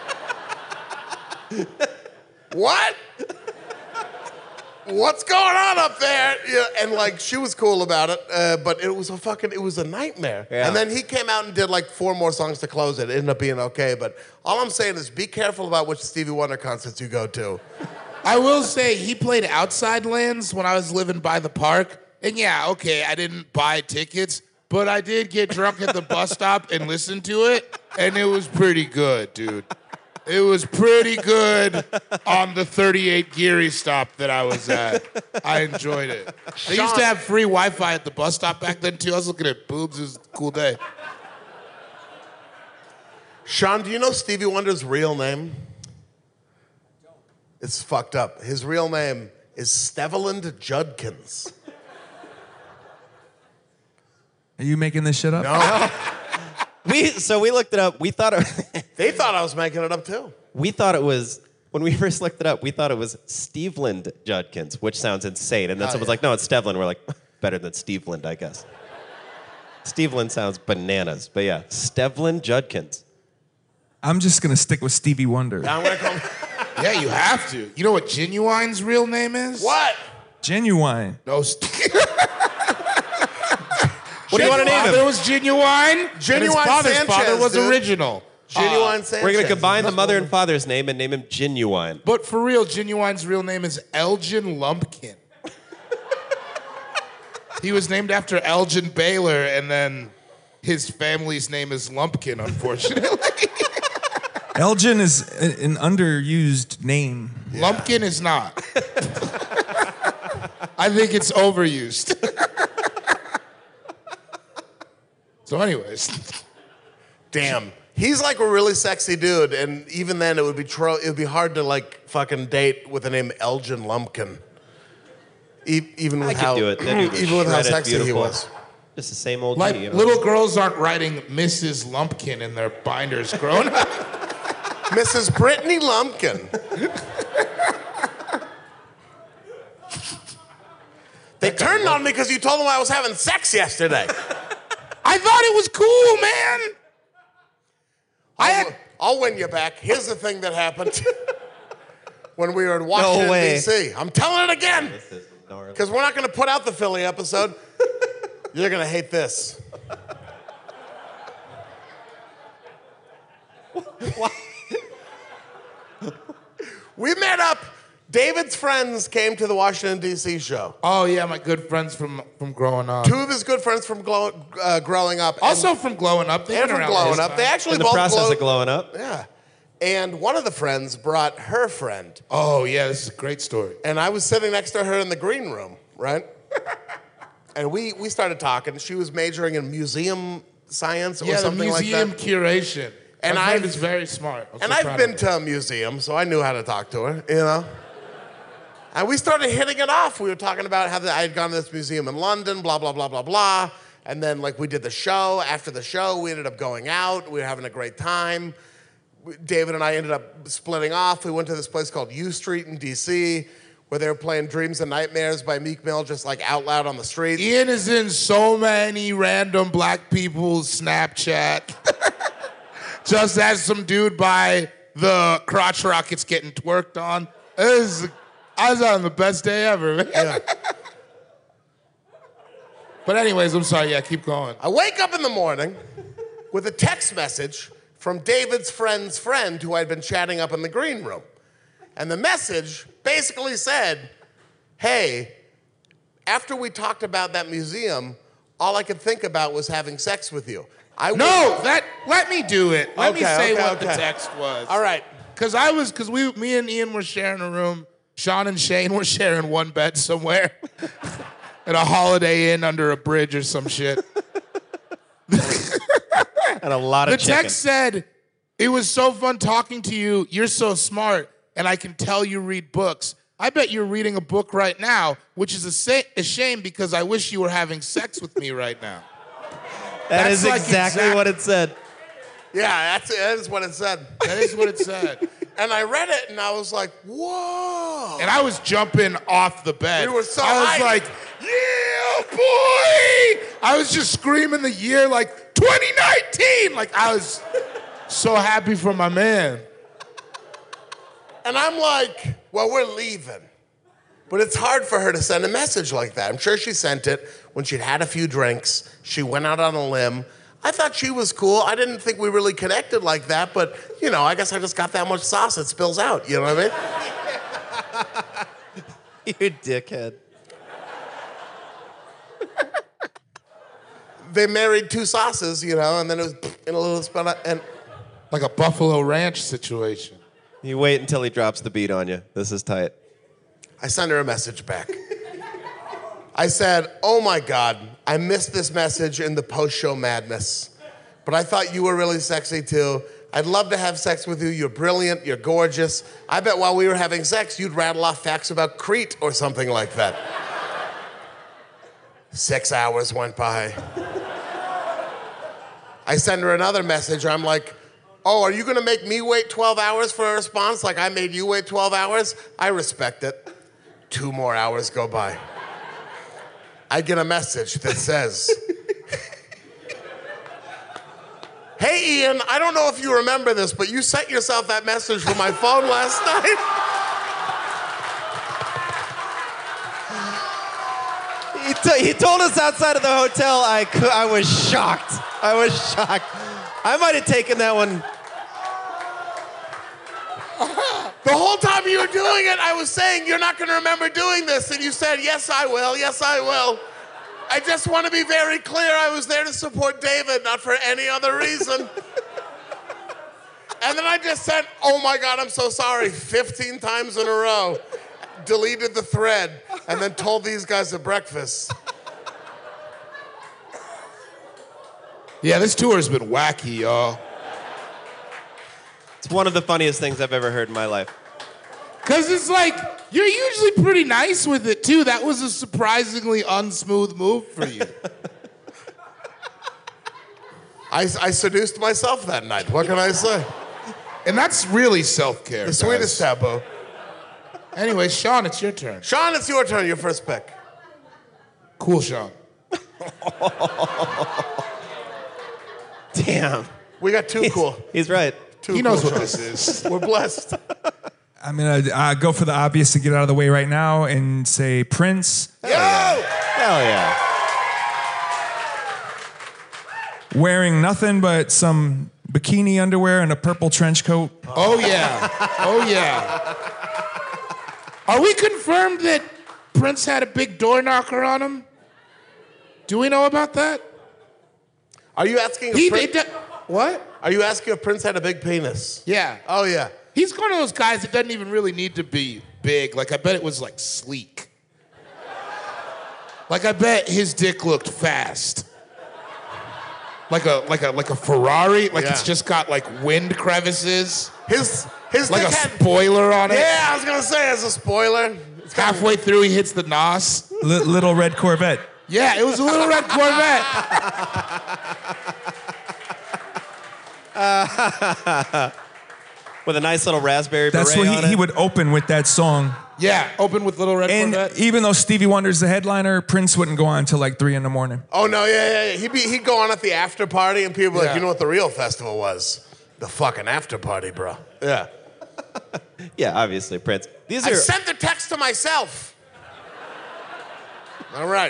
What? What's going on up there? Yeah, and like she was cool about it, but it was a nightmare. Yeah. And then he came out and did like 4 more songs to close it. It ended up being okay, but all I'm saying is be careful about which Stevie Wonder concerts you go to. I will say he played Outside Lands when I was living by the park, and yeah, okay, I didn't buy tickets, but I did get drunk at the bus stop and listen to it, and it was pretty good, dude. It was pretty good on the 38 Geary stop that I was at. I enjoyed it. They used to have free Wi-Fi at the bus stop back then, too. I was looking at boobs. It was a cool day. Sean, do you know Stevie Wonder's real name? It's fucked up. His real name is Steveland Judkins. Are you making this shit up? No. We looked it up. We thought They thought I was making it up too. We thought it was, when we first looked it up, we thought it was Steveland Judkins, which sounds insane. And then someone's like, no, it's Stevland. We're like, better than Steveland, I guess. Steveland sounds bananas. But yeah, Steveland Judkins. I'm just going to stick with Stevie Wonder. I'm going to call him. Yeah, you have to. You know what Genuine's real name is? What? Genuine. No. What do you want to name him? His father was Genuine. Genuine and his father's Sanchez, father was dude. original. Genuine Sanchez. We're going to combine the mother and father's name and name him Genuine. But for real, Genuine's real name is Elgin Lumpkin. He was named after Elgin Baylor, and then his family's name is Lumpkin, unfortunately. Elgin is an underused name. Yeah. Lumpkin is not. I think it's overused. So anyways. Damn. He's like a really sexy dude, and even then it would be hard to like fucking date with the name Elgin Lumpkin. Even with how do it. even with how sexy he was. Just the same old Like, G, you know? little girls aren't writing Mrs. Lumpkin in their binders growing up. Mrs. Brittany Lumpkin. They turned on me because you told them I was having sex yesterday. I thought it was cool, man. I'll win you back. Here's the thing that happened when we were in Washington, D.C. I'm telling it again. Because we're not going to put out the Philly episode. You're going to hate this. We met up. David's friends came to the Washington, D.C. show. Oh, yeah, my good friends from growing up. 2 of his good friends from growing up. Also from glowing up. And from glowing up. They actually in the both process of glowing up. Yeah. And one of the friends brought her friend. Oh, yeah, this is a great story. And I was sitting next to her in the green room, right? And we started talking. She was majoring in museum science or something like that. Yeah, museum curation. And my friend is very smart. I've been to a museum, so I knew how to talk to her, you know? And we started hitting it off. We were talking about how I had gone to this museum in London, blah, blah, blah, blah, blah. And then, like, we did the show. After the show, we ended up going out. We were having a great time. David and I ended up splitting off. We went to this place called U Street in D.C., where they were playing Dreams and Nightmares by Meek Mill just, like, out loud on the street. Ian is in so many random black people's Snapchat. Just as some dude by the crotch rockets getting twerked on. I was having the best day ever, man. Yeah. But anyways, I'm sorry. Yeah, keep going. I wake up in the morning with a text message from David's friend's friend who I'd been chatting up in the green room. And the message basically said, hey, after we talked about that museum, all I could think about was having sex with you. Let me do it. Let me say what the okay. text was. All right. Because me and Ian were sharing a room. Sean and Shane were sharing one bed somewhere at a Holiday Inn under a bridge or some shit. And a lot of The text said, it was so fun talking to you. You're so smart, and I can tell you read books. I bet you're reading a book right now, which is a shame because I wish you were having sex with me right now. That is exactly what it said. Yeah, that is what it said. That is what it said. And I read it, and I was like, whoa. And I was jumping off the bed. We were so I was hyped. like, yeah, boy! I was just screaming the year like 2019. Like, I was so happy for my man. And I'm like, well, we're leaving. But it's hard for her to send a message like that. I'm sure she sent it when she'd had a few drinks. She went out on a limb. I thought she was cool. I didn't think we really connected like that, but, you know, I guess I just got that much sauce, it spills out, you know what I mean? You dickhead. They married 2 sauces, you know, and then it was in a little spin out, and like a Buffalo Ranch situation. You wait until he drops the beat on you. This is tight. I sent her a message back. I said, oh my God, I missed this message in the post-show madness. But I thought you were really sexy too. I'd love to have sex with you. You're brilliant, you're gorgeous. I bet while we were having sex, you'd rattle off facts about Crete or something like that. 6 hours went by. I send her another message. I'm like, oh, are you gonna make me wait 12 hours for a response like I made you wait 12 hours? I respect it. 2 more hours go by. I get a message that says, hey, Ian, I don't know if you remember this, but you sent yourself that message from my phone last night. He told us outside of the hotel. I was shocked. I might have taken that one. The whole time you were doing it, I was saying, you're not going to remember doing this. And you said, yes, I will. Yes, I will. I just want to be very clear. I was there to support David, not for any other reason. And then I just said, oh, my God, I'm so sorry, 15 times in a row. Deleted the thread and then told these guys at breakfast. Yeah, this tour's been wacky, y'all. It's one of the funniest things I've ever heard in my life. Because it's like, you're usually pretty nice with it, too. That was a surprisingly unsmooth move for you. I seduced myself that night. What can I say? And that's really self-care, The sweetest taboo. Anyway, Sean, it's your turn. Sean, it's your turn. Your first pick. Cool, Sean. Damn. We got two cool. He's right. He knows what this is. We're blessed. I'm gonna go for the obvious to get out of the way right now and say Prince. Yo! Hell yeah. Wearing nothing but some bikini underwear and a purple trench coat. Oh, yeah. Oh, yeah. Are we confirmed that Prince had a big door knocker on him? Do we know about that? Are you asking if what? Are you asking if Prince had a big penis? Yeah. Oh, yeah. He's one of those guys that doesn't even really need to be big. Like, I bet it was, like, sleek. Like, I bet his dick looked fast. Like a Ferrari. Like, it's just got, like, wind crevices. His like dick a had, spoiler on it. Yeah, I was going to say, as a spoiler. Halfway through, he hits the nos. Little red Corvette. Yeah, it was a little red Corvette. With a nice little raspberry That's beret what on he it. would open with that song. Yeah, open with Little Red And Corvette. even though Stevie Wonder's the headliner, Prince wouldn't go on until like 3 a.m. Oh, no, yeah. He'd go on at the after party, and people were like, Yeah. you know what the real festival was? The fucking after party, bro. Yeah. Yeah, obviously, Prince. These I are sent the text to myself. All right.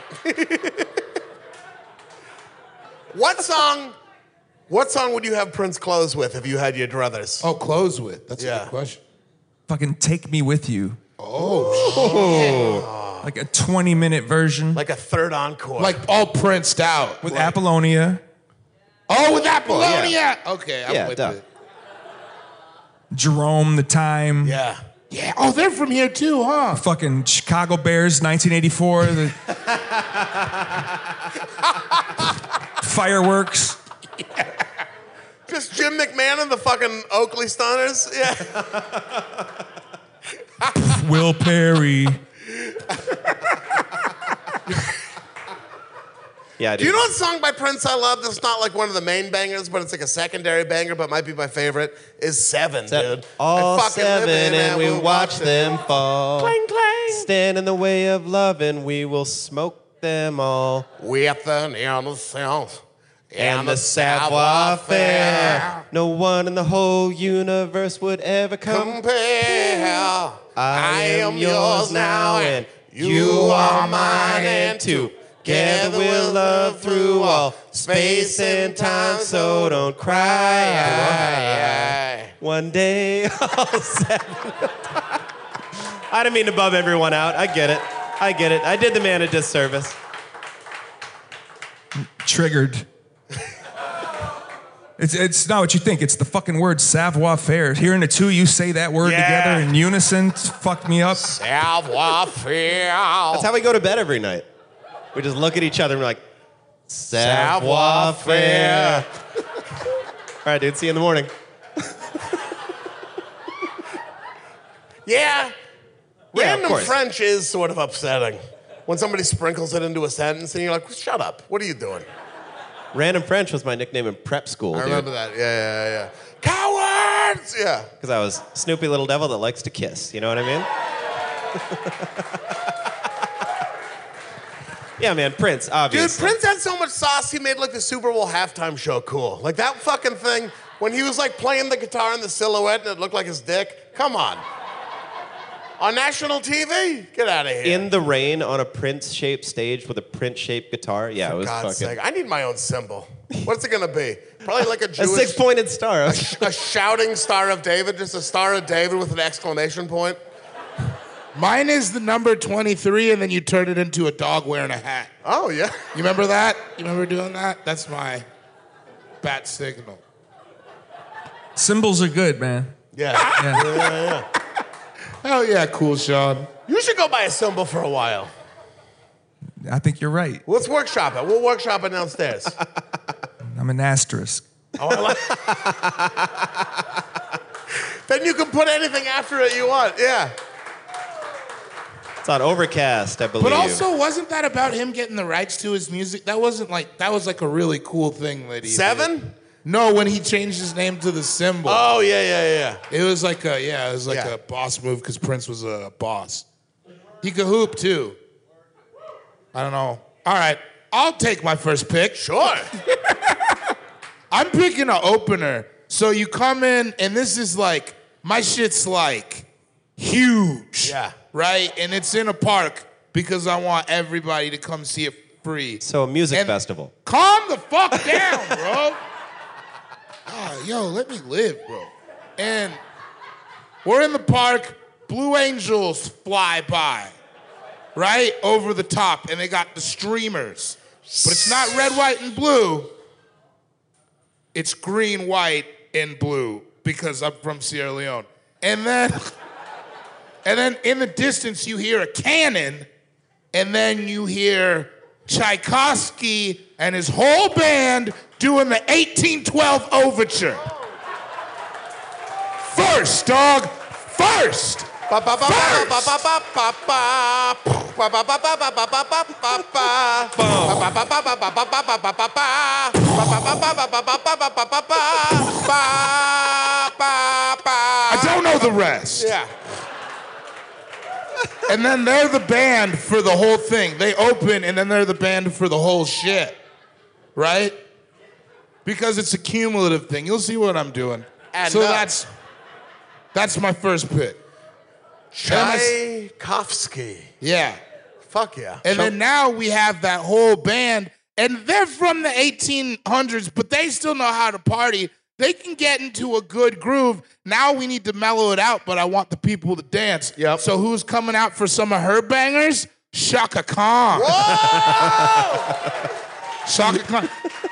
What song would you have Prince close with if you had your druthers? Oh, close with. That's a Yeah. good question. Fucking Take Me With You. Oh, Like a 20-minute version Like a third encore. like all Princed out. with Apollonia, Oh, with Apollonia. Okay, I'm Yeah, with duh. it. Jerome, The Time, Yeah. Yeah. Oh, they're from here too, huh? fucking Chicago Bears, 1984, the fireworks. Just Jim McMahon and the fucking Oakley Stunners? Yeah. Will Perry. Yeah, Do you know what song by Prince I love that's not like one of the main bangers, but it's like a secondary banger, but might be my favorite? Is Seven, dude. All I fucking live seven in and we we'll watch them fall. Clang, clang. Stand in the way of love and we will smoke them all. With the innocence And the savoir-faire. No one in the whole universe would ever compare. I am yours now and you are mine, and together we'll love through all space and time, so don't cry. One day, all seven. I didn't mean to bum everyone out. I get it. I did the man a disservice. Triggered. It's not what you think. It's the fucking word savoir-faire. Hearing the two you say that word together in unison fucked me up. Savoir-faire. That's how we go to bed every night. We just look at each other and we're like, savoir-faire. All right, dude. See you in the morning. Yeah. Yeah, of Random course. French is sort of upsetting. When somebody sprinkles it into a sentence and you're like, shut up. What are you doing? Random French was my nickname in prep school, I dude. remember that. Yeah. Cowards! Yeah. Because I was Snoopy Little Devil that likes to kiss. You know what I mean? Yeah, man. Prince, Dude, obviously. Prince had so much sauce, he made like the Super Bowl halftime show cool. Like that fucking thing, when he was like playing the guitar in the silhouette and it looked like his dick. Come on. On national TV? Get out of here. In the rain on a Prince-shaped stage with a Prince-shaped guitar. Yeah, it was God's fucking... sake. I need my own symbol. What's it gonna be? Probably like a A Jewish... six-pointed star. a shouting Star of David, just a Star of David with an exclamation point. Mine is the number 23, and then you turn it into a dog wearing a hat. Oh, yeah. You remember that? You remember doing that? That's my bat signal. Symbols are good, man. Yeah. Hell yeah, cool, Sean. You should go buy a symbol for a while. I think you're right. Let's workshop it. We'll workshop it downstairs. I'm I'm an asterisk. Oh, I like. Then you can put anything after it you want. Yeah. It's on Overcast, I believe. But also, wasn't that about him getting the rights to his music? That was like a really cool thing that he Seven? did. No, when he changed his name to the Symbol. Oh, yeah. It was like a boss move because Prince was a boss. He could hoop too. I don't know. All right, I'll take my first pick. Sure. I'm picking an opener. So you come in, and this is like, my shit's like huge. Yeah. Right? And it's in a park because I want everybody to come see it free. So a music festival. Calm the fuck down, bro. Yo, let me live, bro. And we're in the park. Blue Angels fly by, right? Over the top. And they got the streamers. But it's not red, white, and blue. It's green, white, and blue because I'm from Sierra Leone. And then in the distance, you hear a cannon, and then you hear Tchaikovsky and his whole band doing the 1812 Overture. First, dog. First. I don't know the rest. Yeah. And then they're the band for the whole thing. They open, and then they're the band for the whole shit. Right? Because it's a cumulative thing. You'll see what I'm doing. And so that's my first pick. Tchaikovsky. Yeah. Fuck yeah. And then now we have that whole band, and they're from the 1800s, but they still know how to party. They can get into a good groove. Now we need to mellow it out, but I want the people to dance. Yep. So who's coming out for some of her bangers? Chaka Khan. Whoa! Chaka Khan.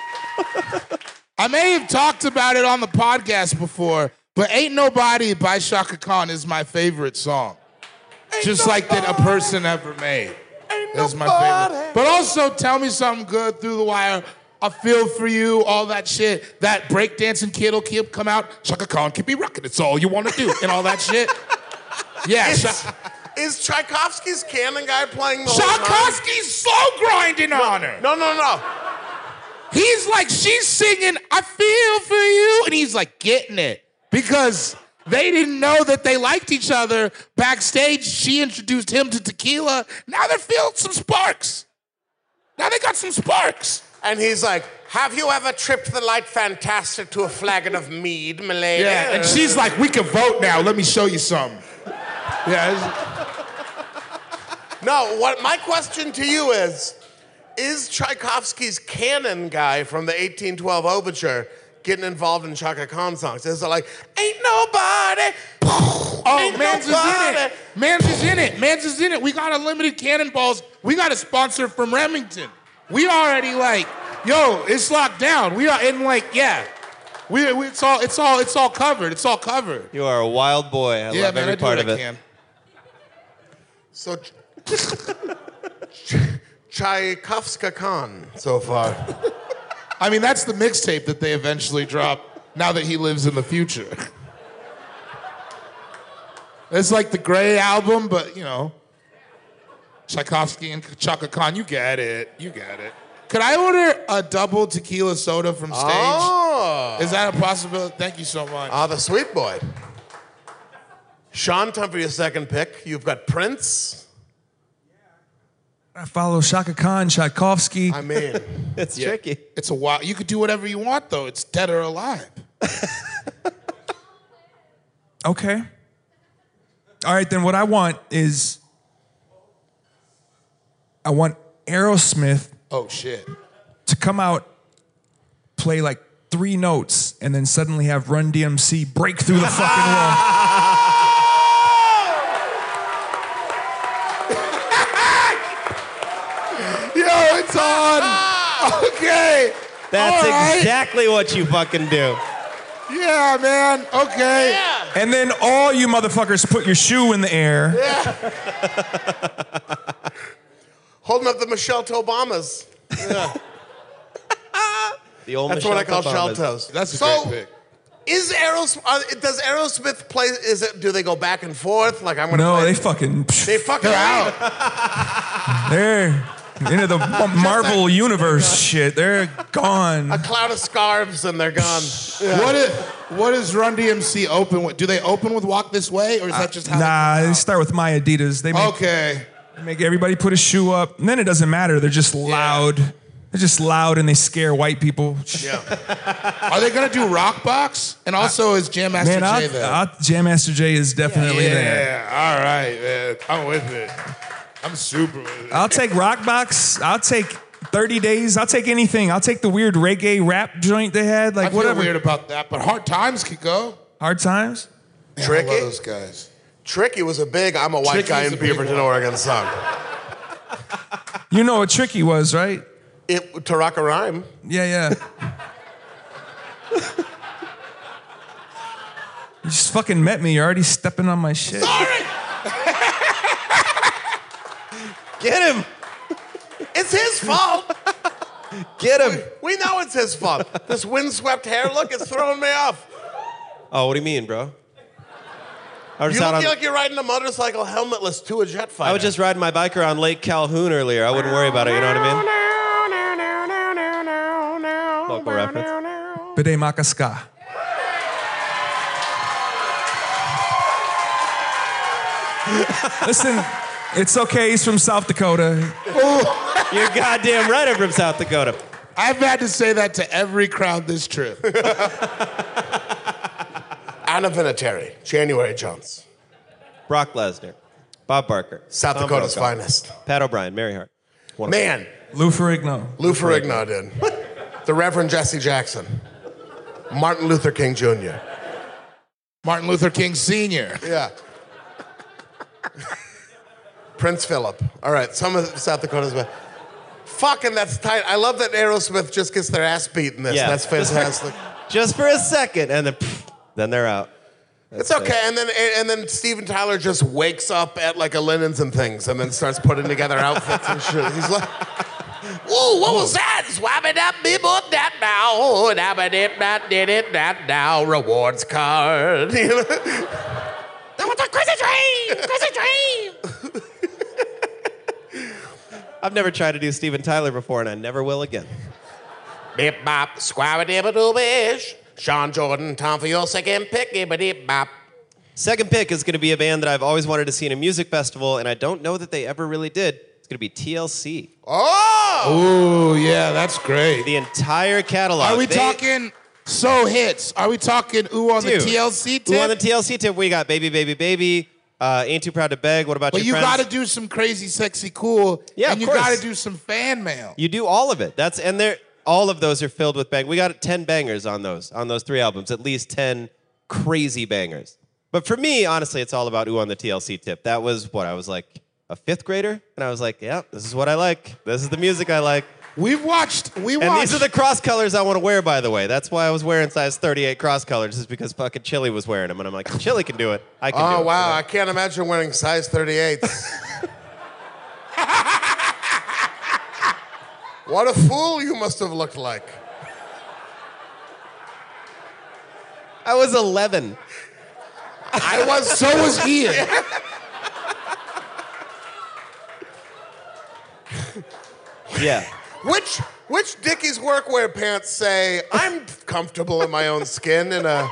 I may have talked about it on the podcast before, but Ain't Nobody by Chaka Khan is my favorite song. Just like that a person ever made. That's my favorite. But also, Tell Me Something Good, Through the Wire, I Feel For You, all that shit. That breakdancing kid will come out. Chaka Khan keep me rocking, it's all you want to do. And all that shit. Yeah. Is Tchaikovsky's cannon guy playing the whole time? Tchaikovsky's slow grinding on her. No. He's like, she's singing, I feel for you. And he's like getting it. Because they didn't know that they liked each other. Backstage, she introduced him to tequila. Now they're feeling some sparks. Now they got some sparks. And he's like, have you ever tripped the light fantastic to a flagon of mead, milady? Yeah, and she's like, we can vote now. Let me show you something. Yeah. No, what my question to you is Tchaikovsky's canon guy from the 1812 Overture getting involved in Chaka Khan songs? Is it like, ain't nobody? Oh, Mans is in it. Mans is in it. We got unlimited cannonballs. We got a sponsor from Remington. We already like, yo, it's locked down. We are in like, yeah. It's all covered. It's all covered. You are a wild boy. I love every part of it. Can. So, Tchaikovsky Khan so far. I mean, that's the mixtape that they eventually drop now that he lives in the future. It's like the Gray album, but, you know, Tchaikovsky and Chaka Khan, you get it. Could I order a double tequila soda from stage? Oh. Is that a possibility? Thank you so much. The sweet boy. Sean, time for your second pick. You've got Prince. I follow Chaka Khan, Tchaikovsky. I mean, it's tricky. It's a while. You could do whatever you want, though. It's dead or alive. Okay. All right, then what I want is I want Aerosmith Oh, shit. to come out, play like 3 notes, and then suddenly have Run DMC break through the fucking wall. Yo, it's on. Okay. That's exactly what you fucking do. Yeah, man. Okay. yeah. And then all you motherfuckers put your shoe in the air. Holding up the Michelle to Obamas. Yeah. The old That's Michelle what I call shell Obama's. toes. That's a so, great pick. Does Aerosmith play? Do they go back and forth? Like I'm gonna. No, play, they fucking. They fucking They're leave. out. They're into the Marvel universe shit. They're gone. A cloud of scarves and they're gone. What does Run DMC open with? Do they open with Walk This Way, or is that just how Nah, they they come start with My Adidas. They out? make, Okay. they make everybody put a shoe up, and then it doesn't matter. They're just loud. They're just loud, and they scare white people. Yeah. Are they gonna do Rock Box? And also, is Jam Master Man, Jay there? Jam Master Jay is definitely there. Yeah, all right, man. I'm with it. I'm super with it. I'll take Rockbox. I'll take 30 Days. I'll take anything. I'll take the weird reggae rap joint they had. Like I feel whatever. weird about that, but Hard Times could go. Hard Times. Man, Tricky? I love those guys. Tricky was a big I'm a white Tricky guy is in a big Beaverton, one. Oregon song. You know what Tricky was, right? To rock a rhyme. Yeah. You just fucking met me. You're already stepping on my shit. Get him! It's his fault. Get him! We know it's his fault. This windswept hair look is throwing me off. Oh, what do you mean, bro? I was You out look on. like you're riding a motorcycle helmetless to a jet fighter. I was just riding my bike around Lake Calhoun earlier. I wouldn't worry about it. You know what I mean? Local reference. Bide Makaska. Listen, it's okay. He's from South Dakota. You're goddamn right. I'm from South Dakota. I've had to say that to every crowd this trip. Anna Vinatieri, January Jones, Brock Lesnar, Bob Barker, South Tom Dakota's Brokaw, finest. Pat O'Brien, Mary Hart. Man, Lou Ferrigno. Lou Ferrigno did. The Reverend Jesse Jackson. Martin Luther King Jr. Martin Luther King Sr. Yeah. Prince Philip. All right, some of South Dakota's best. Fucking, that's tight. I love that Aerosmith just gets their ass beat in this. Yeah. That's fantastic. Just for a second, and then they're out. It's okay, and then Steven Tyler just wakes up at like a Linens and things, and then starts putting together outfits and shit. He's like, "Whoa, what was that? Swabby that bebop that now, dabba dip that did it that now rewards card." You know? That was a crazy dream, crazy dream. I've never tried to do Steven Tyler before, and I never will again. Bip bop, squabba dibba doobish. Sean Jordan, time for your second pick, dibba dip bop. Second pick is going to be a band that I've always wanted to see in a music festival, and I don't know that they ever really did. It's going to be TLC. Oh! Ooh, yeah, that's great. The entire catalog. Are we talking so hits? Are we talking ooh on Dude, the TLC tip? Ooh on the TLC tip, we got Baby, Baby, Baby, Ain't Too Proud to Beg. What about But you your friends? got to do some crazy, sexy, cool. Yeah, and of you course. got to do some fan mail. You do all of it. All of those are filled with bang. We got 10 bangers on those 3 albums. At least 10 crazy bangers. But for me, honestly, it's all about ooh on the TLC tip. That was what I was like a 5th grader, and I was like, yeah, this is what I like. This is the music I like. We watched. And these are the cross colors I want to wear, by the way. That's why I was wearing size 38 cross colors, is because fucking Chili was wearing them. And I'm like, Chili can do it. I can do it. Oh, wow. I can't imagine wearing size 38s. What a fool you must have looked like. I was 11. So was Ian. Yeah. Which Dickies workwear pants say, I'm comfortable in my own skin in a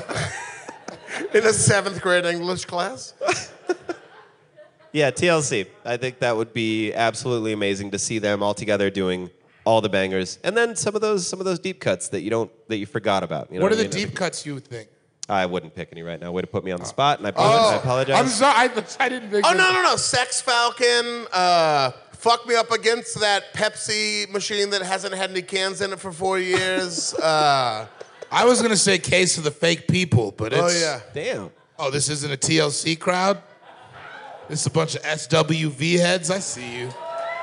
7th grade English class? Yeah, TLC. I think that would be absolutely amazing to see them all together doing all the bangers, and then some of those deep cuts that you forgot about. You know What are I the mean? deep cuts you think? I wouldn't pick any right now. Way to put me on the spot, and I Oh, apologize. I'm sorry. I didn't think. Oh, no. Sex Falcon, fuck me up against that Pepsi machine that hasn't had any cans in it for 4 years. I was gonna say Case of the Fake People, but it's. Oh, yeah. Damn. Oh, this isn't a TLC crowd? This is a bunch of SWV heads? I see you.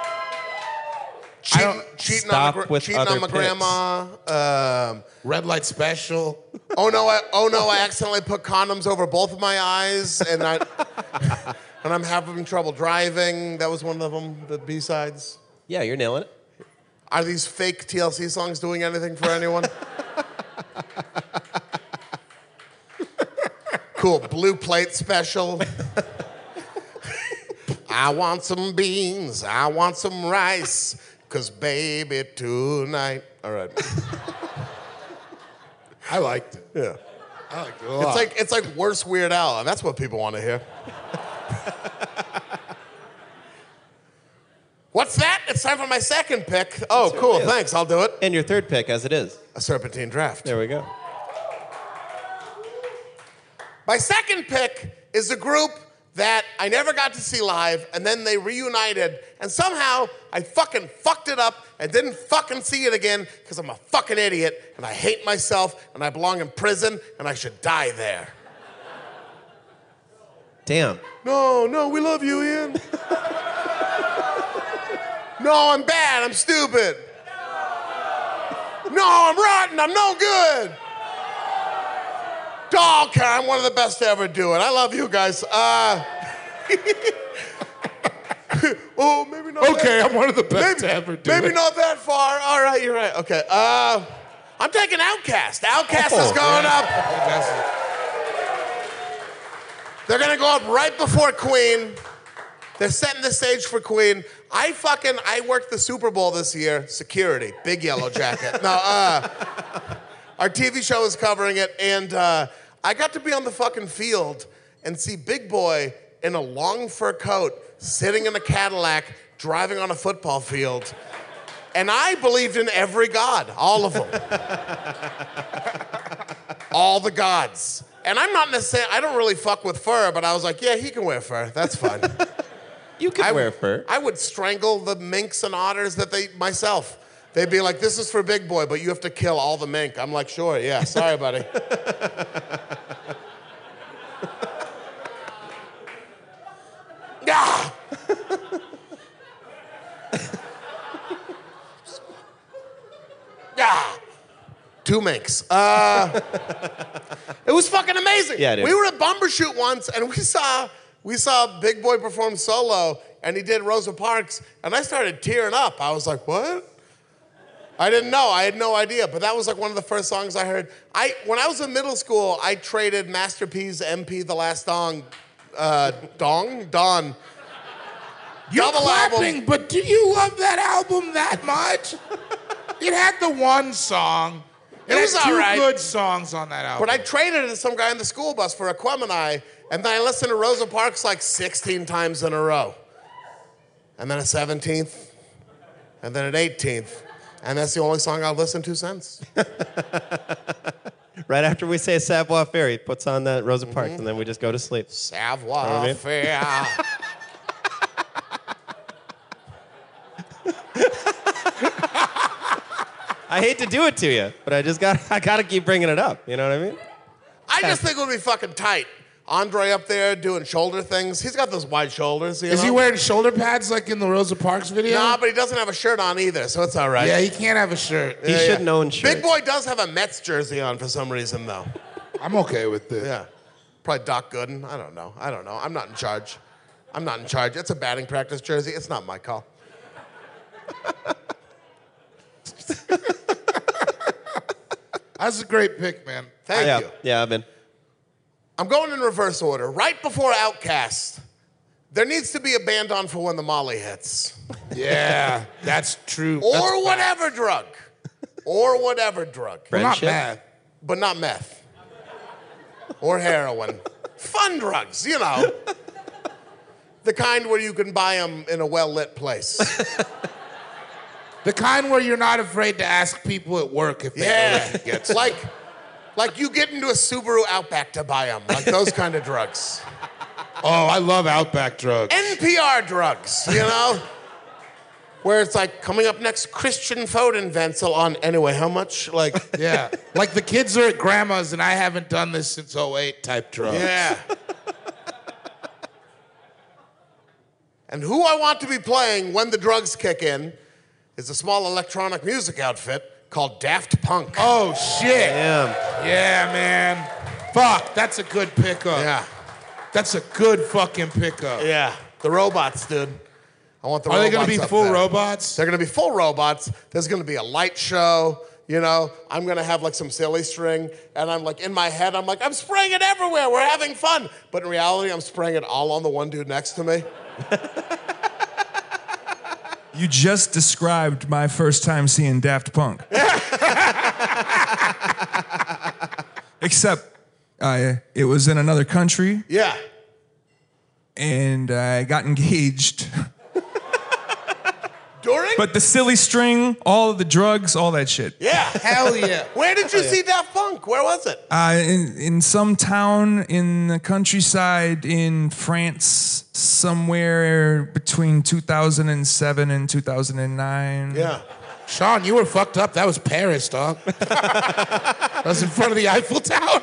Cheating Stop on with other my picks. grandma. Red Light Special. Oh no! I accidentally put condoms over both of my eyes, and I'm having trouble driving. That was one of them. The B-sides. Yeah, you're nailing it. Are these fake TLC songs doing anything for anyone? Cool, blue plate special. I want some beans, I want some rice, 'cause baby tonight. All right. I liked it. Yeah. I liked it a lot. It's like worse Weird Al, and that's what people want to hear. What's that? It's time for my second pick. Oh, cool, thanks, I'll do it. And your third pick, as it is. A Serpentine Draft. There we go. My second pick is a group that I never got to see live, and then they reunited, and somehow I fucking fucked it up and didn't fucking see it again because I'm a fucking idiot, and I hate myself, and I belong in prison, and I should die there. Damn. No, we love you, Ian. No, I'm bad, I'm stupid. No, I'm rotten, I'm no good. Okay, I'm one of the best to ever do it. I love you guys. Oh, maybe not. Okay, I'm one of the best to ever do it. Maybe not that far. All right, you're right. Okay. I'm taking Outkast. Outkast is going up. They're gonna go up right before Queen. They're setting the stage for Queen. I worked the Super Bowl this year. Security, big yellow jacket. No, our TV show is covering it, and I got to be on the fucking field and see Big Boy in a long fur coat, sitting in a Cadillac, driving on a football field. And I believed in every god, all of them. All the gods. And I'm not necessarily, I don't really fuck with fur, but I was like, yeah, he can wear fur, that's fine. You can wear fur. I would strangle the minks and otters myself. They'd be like, this is for Big Boy, but you have to kill all the mink. I'm like, sure, yeah, sorry, buddy. Ah! Ah! 2 minks. It was fucking amazing. Yeah, dude. We were at Bumbershoot once, and we saw Big Boy perform solo, and he did Rosa Parks, and I started tearing up. I was like, what? I didn't know. I had no idea. But that was like one of the first songs I heard. When I was in middle school, I traded Master P's MP The Last Dawn. You're Double clapping, album. but do you love that album that much? It had the one song. It was had 2 all right. good songs on that album. But I traded it to some guy in the school bus for Aquemini, and then I listened to Rosa Parks like 16 times in a row. And then a 17th, and then an 18th. And that's the only song I've listened to since. Right after we say Savoir Faire, he puts on that Rosa Parks, and then we just go to sleep. Savoir Faire. I hate to do it to you, but I gotta keep bringing it up. You know what I mean? I just think it would be fucking tight. Andre up there doing shoulder things. He's got those wide shoulders. Is he wearing shoulder pads like in the Rosa Parks video? Nah, but he doesn't have a shirt on either, so it's all right. Yeah, he can't have a shirt. He shouldn't own shirts. Big Boy does have a Mets jersey on for some reason, though. I'm okay with this. Yeah. Probably Doc Gooden. I don't know. I'm not in charge. It's a batting practice jersey. It's not my call. That's a great pick, man. Thank you. Yeah, I've been. I'm going in reverse order. Right before Outkast, there needs to be a band on for when the Molly hits. Yeah, that's true. Or whatever drug. Or whatever drug. Well, not Friendship? meth. But not meth. Or heroin. Fun drugs, you know. The kind where you can buy them in a well-lit place. The kind where you're not afraid to ask people at work if they know that you get some. Like you get into a Subaru Outback to buy them. Like those kind of drugs. Oh, I love Outback drugs. NPR drugs, you know? Where it's like, coming up next, Christian Foden Wenzel on, anyway, how much? Like, Yeah, like the kids are at grandma's and I haven't done this since 08 type drugs. yeah. And who I want to be playing when the drugs kick in is a small electronic music outfit called Daft Punk. Oh, shit. Damn. Yeah, man. Fuck, that's a good pickup. Yeah. That's a good fucking pickup. Yeah. The robots, dude. I want the Are robots they going to be up full there. robots? They're going to be full robots. There's going to be a light show. You know, I'm going to have like some silly string. And I'm like, in my head, I'm like, I'm spraying it everywhere. We're having fun. But in reality, I'm spraying it all on the one dude next to me. You just described my first time seeing Daft Punk. Except it was in another country. Yeah. And I got engaged. During? But the silly string, all of the drugs, all that shit. Yeah. Hell yeah. Where did you see Daft Punk? Where was it? In some town in the countryside in France, somewhere between 2007 and 2009. Yeah. Sean, you were fucked up. That was Paris, dog. That was in front of the Eiffel Tower.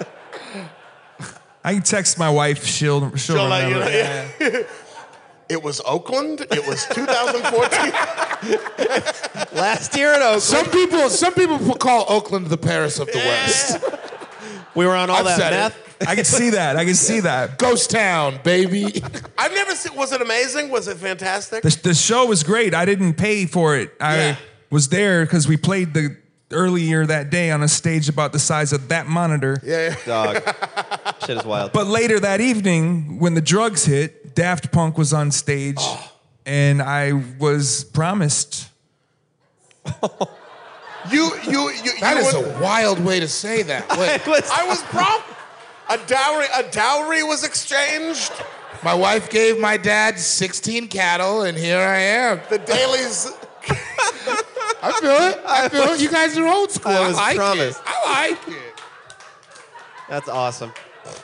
I can text my wife. She'll let you know. remember. Yeah. It was Oakland. It was 2014. Last year in Oakland. Some people call Oakland the Paris of the West. We were on all I've that said it. meth. I can see that. I can see that. Ghost Town, baby. I've never seen. Was it amazing? Was it fantastic? The show was great. I didn't pay for it. I was there because we played earlier that day on a stage about the size of that monitor. Yeah. Dog. Shit is wild. But later that evening, when the drugs hit, Daft Punk was on stage, and I was promised. That is a wild way to say that. Wait, I was a dowry was exchanged. my wife gave my dad 16 cattle, and here I am. The dailies. I feel it. You guys are old school. I was like promised. it. I like it. That's awesome.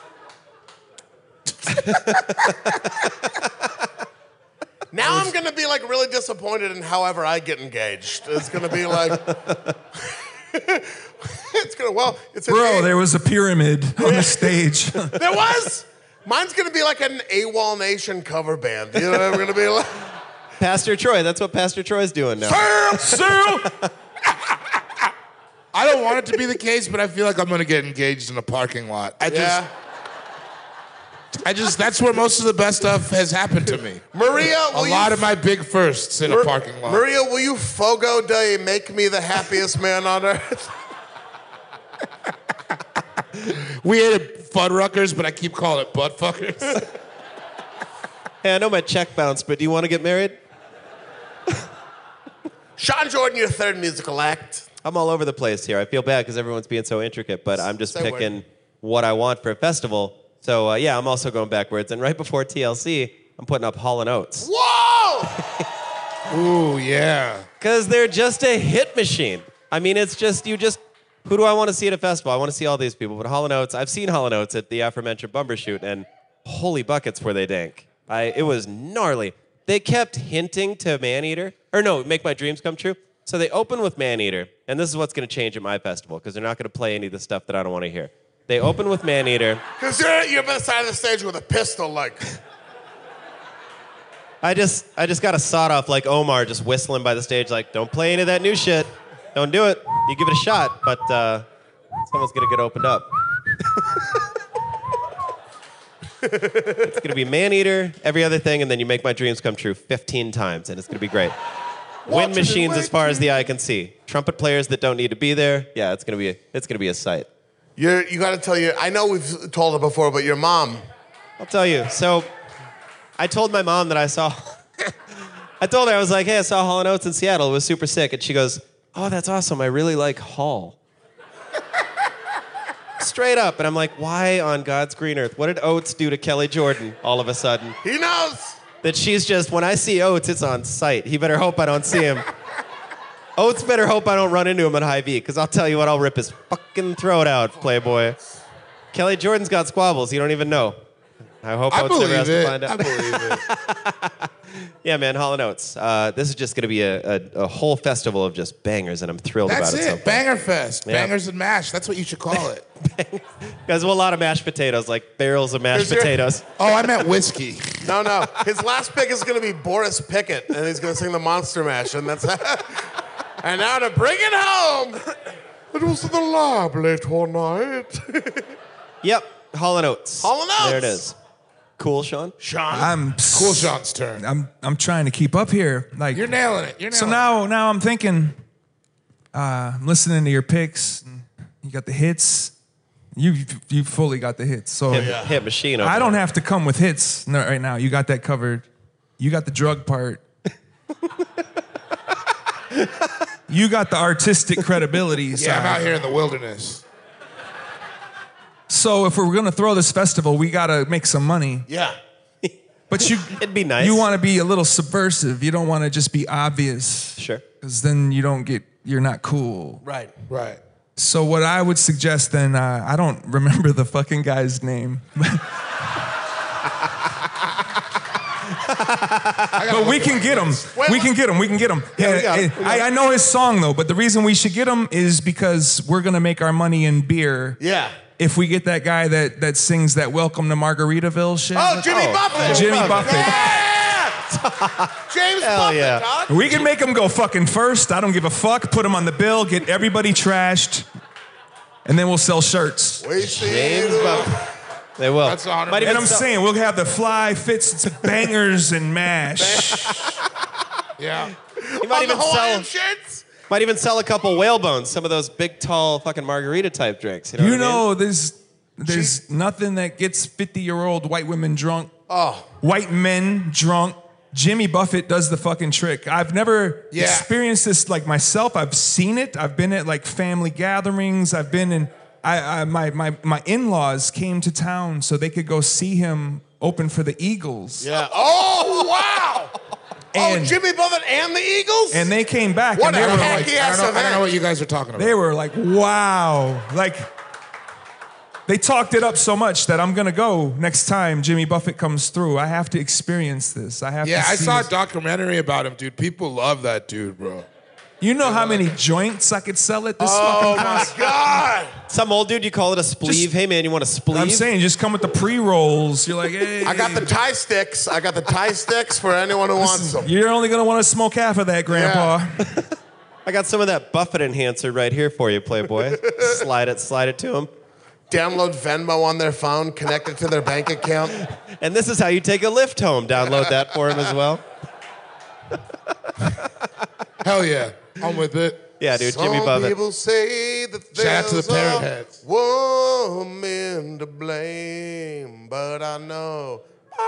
Now I'm gonna be like really disappointed in however I get engaged. It's gonna be like. It's Bro, there was a pyramid on the stage. There was. Mine's gonna be like an AWOL Nation cover band. You know, we're gonna be like. Pastor Troy. That's what Pastor Troy's doing now. I don't want it to be the case, but I feel like I'm going to get engaged in a parking lot. That's where most of the best stuff has happened to me. Maria, a lot of my big firsts in a parking lot. Maria, will you Fogo Day make me the happiest man on earth? We ate at Fuddruckers, but I keep calling it Buttfuckers. Hey, I know my check bounced, but do you want to get married? Sean Jordan, your third musical act. I'm all over the place here. I feel bad because everyone's being so intricate, but I'm just Say picking what I want for a festival. So, I'm also going backwards. And right before TLC, I'm putting up Hall & Oates. Whoa! Ooh, yeah. Because they're just a hit machine. I mean, it's just, who do I want to see at a festival? I want to see all these people. But Hall & Oates, I've seen Hall & Oates at the aforementioned Bumbershoot, and holy buckets were they dank. It was gnarly. They kept hinting to Maneater. Or no, Make My Dreams Come True. So they open with Maneater, and this is what's going to change at my festival, because they're not going to play any of the stuff that I don't want to hear. They open with Maneater. Because you're by the side of the stage with a pistol, like... I just got a sawed off like Omar just whistling by the stage like, don't play any of that new shit. Don't do it. You give it a shot, but someone's going to get opened up. It's going to be Maneater, every other thing, and then you Make My Dreams Come True 15 times, and it's going to be great. Wind machines as far as the eye can see. Trumpet players that don't need to be there. Yeah, it's going to be a sight. You got to tell I know we've told her before, but your mom. I'll tell you. So I told my mom that I told her, I was like, hey, I saw Hall & Oates in Seattle. It was super sick. And she goes, oh, that's awesome. I really like Hall. Straight up. And I'm like, why on God's green earth? What did Oates do to Kelly Jordan all of a sudden? He knows. That she's just, when I see Oates, it's on sight. He better hope I don't see him. Oates better hope I don't run into him at High V, because I'll tell you what, I'll rip his fucking throat out, Playboy. Kelly Jordan's got squabbles. You don't even know. I hope Oates never has to find out. I believe it. Yeah, man, Hall & Oates. This is just going to be a whole festival of just bangers, and I'm thrilled That's about it. That's it. Banger Fest. Yeah. Bangers and mash. That's what you should call it. Guys, well, a lot of mashed potatoes, like barrels of mashed potatoes. Oh, I meant whiskey. No. His last pick is going to be Boris Pickett, and he's going to sing the Monster Mash, and that's... And now to bring it home, it was the lab late one night. Yep, Hall & Oates. Hall & Oates. There it is. Cool, Sean? Cool Sean's turn. I'm trying to keep up here. Like You're nailing it. So now I'm thinking, I'm listening to your picks. You got the hits. You fully got the hits. So hit machine. I don't have to come with hits right now. You got that covered. You got the drug part. You got the artistic credibility. Yeah, I'm out here in the wilderness. So if we're gonna throw this festival, we gotta make some money. Yeah. But it'd be nice. You want to be a little subversive. You don't want to just be obvious. Sure. Because then you're not cool. Right. Right. So what I would suggest then, I don't remember the fucking guy's name. But we can get him. We can get him. Yeah, I know his song though, but the reason we should get him is because we're gonna make our money in beer. Yeah. If we get that guy that sings that Welcome to Margaritaville shit. Oh, Jimmy Buffett. Jimmy Buffett. Yeah! James Buffett, yeah. dog. We can make him go fucking first. I don't give a fuck. Put him on the bill. Get everybody trashed. And then we'll sell shirts. We see James you. Buffett. They will. That's honorable. Might even And I'm sell- saying we'll have the fly fits, bangers, and mash. Yeah. He might On even the Hawaiian sell. shirts? Might even sell a couple whale bones. Some of those big, tall, fucking margarita type drinks. You know. You what I mean? know, there's nothing that gets 50-year-old white women drunk. Oh. White men drunk. Jimmy Buffett does the fucking trick. I've never Yeah. experienced this like myself. I've seen it. I've been at like family gatherings. I've been in. My in-laws came to town so they could go see him open for the Eagles. Yeah. Oh, wow. And- Jimmy Buffett and the Eagles? And they came back What and they a were hacky like, ass I don't event. know what you guys are talking about. they were like, wow. Like, they talked it up so much that I'm gonna go next time Jimmy Buffett comes through. I have to experience this. I have to I see saw a this. documentary about him, dude. People love that dude, bro. You know how many joints I could sell at this Oh, fucking my concert? God. Some old dude, you call it a spleeve. Just- Hey, man, you want a spleeve? I'm saying just come with the pre-rolls. You're like, hey. I got the tie sticks. For anyone who wants them. You're only gonna want to smoke half of that, Grandpa. I got some of that Buffett enhancer right here for you, Playboy. slide it to him. Download Venmo on their phone, connect it to their bank account. And this is how you take a lift home. Download that for him as well. Hell yeah. I'm with it. Yeah, dude, Jimmy Some Buffett. people say that Shout out to the there's Parrot a Heads. woman to blame, but I know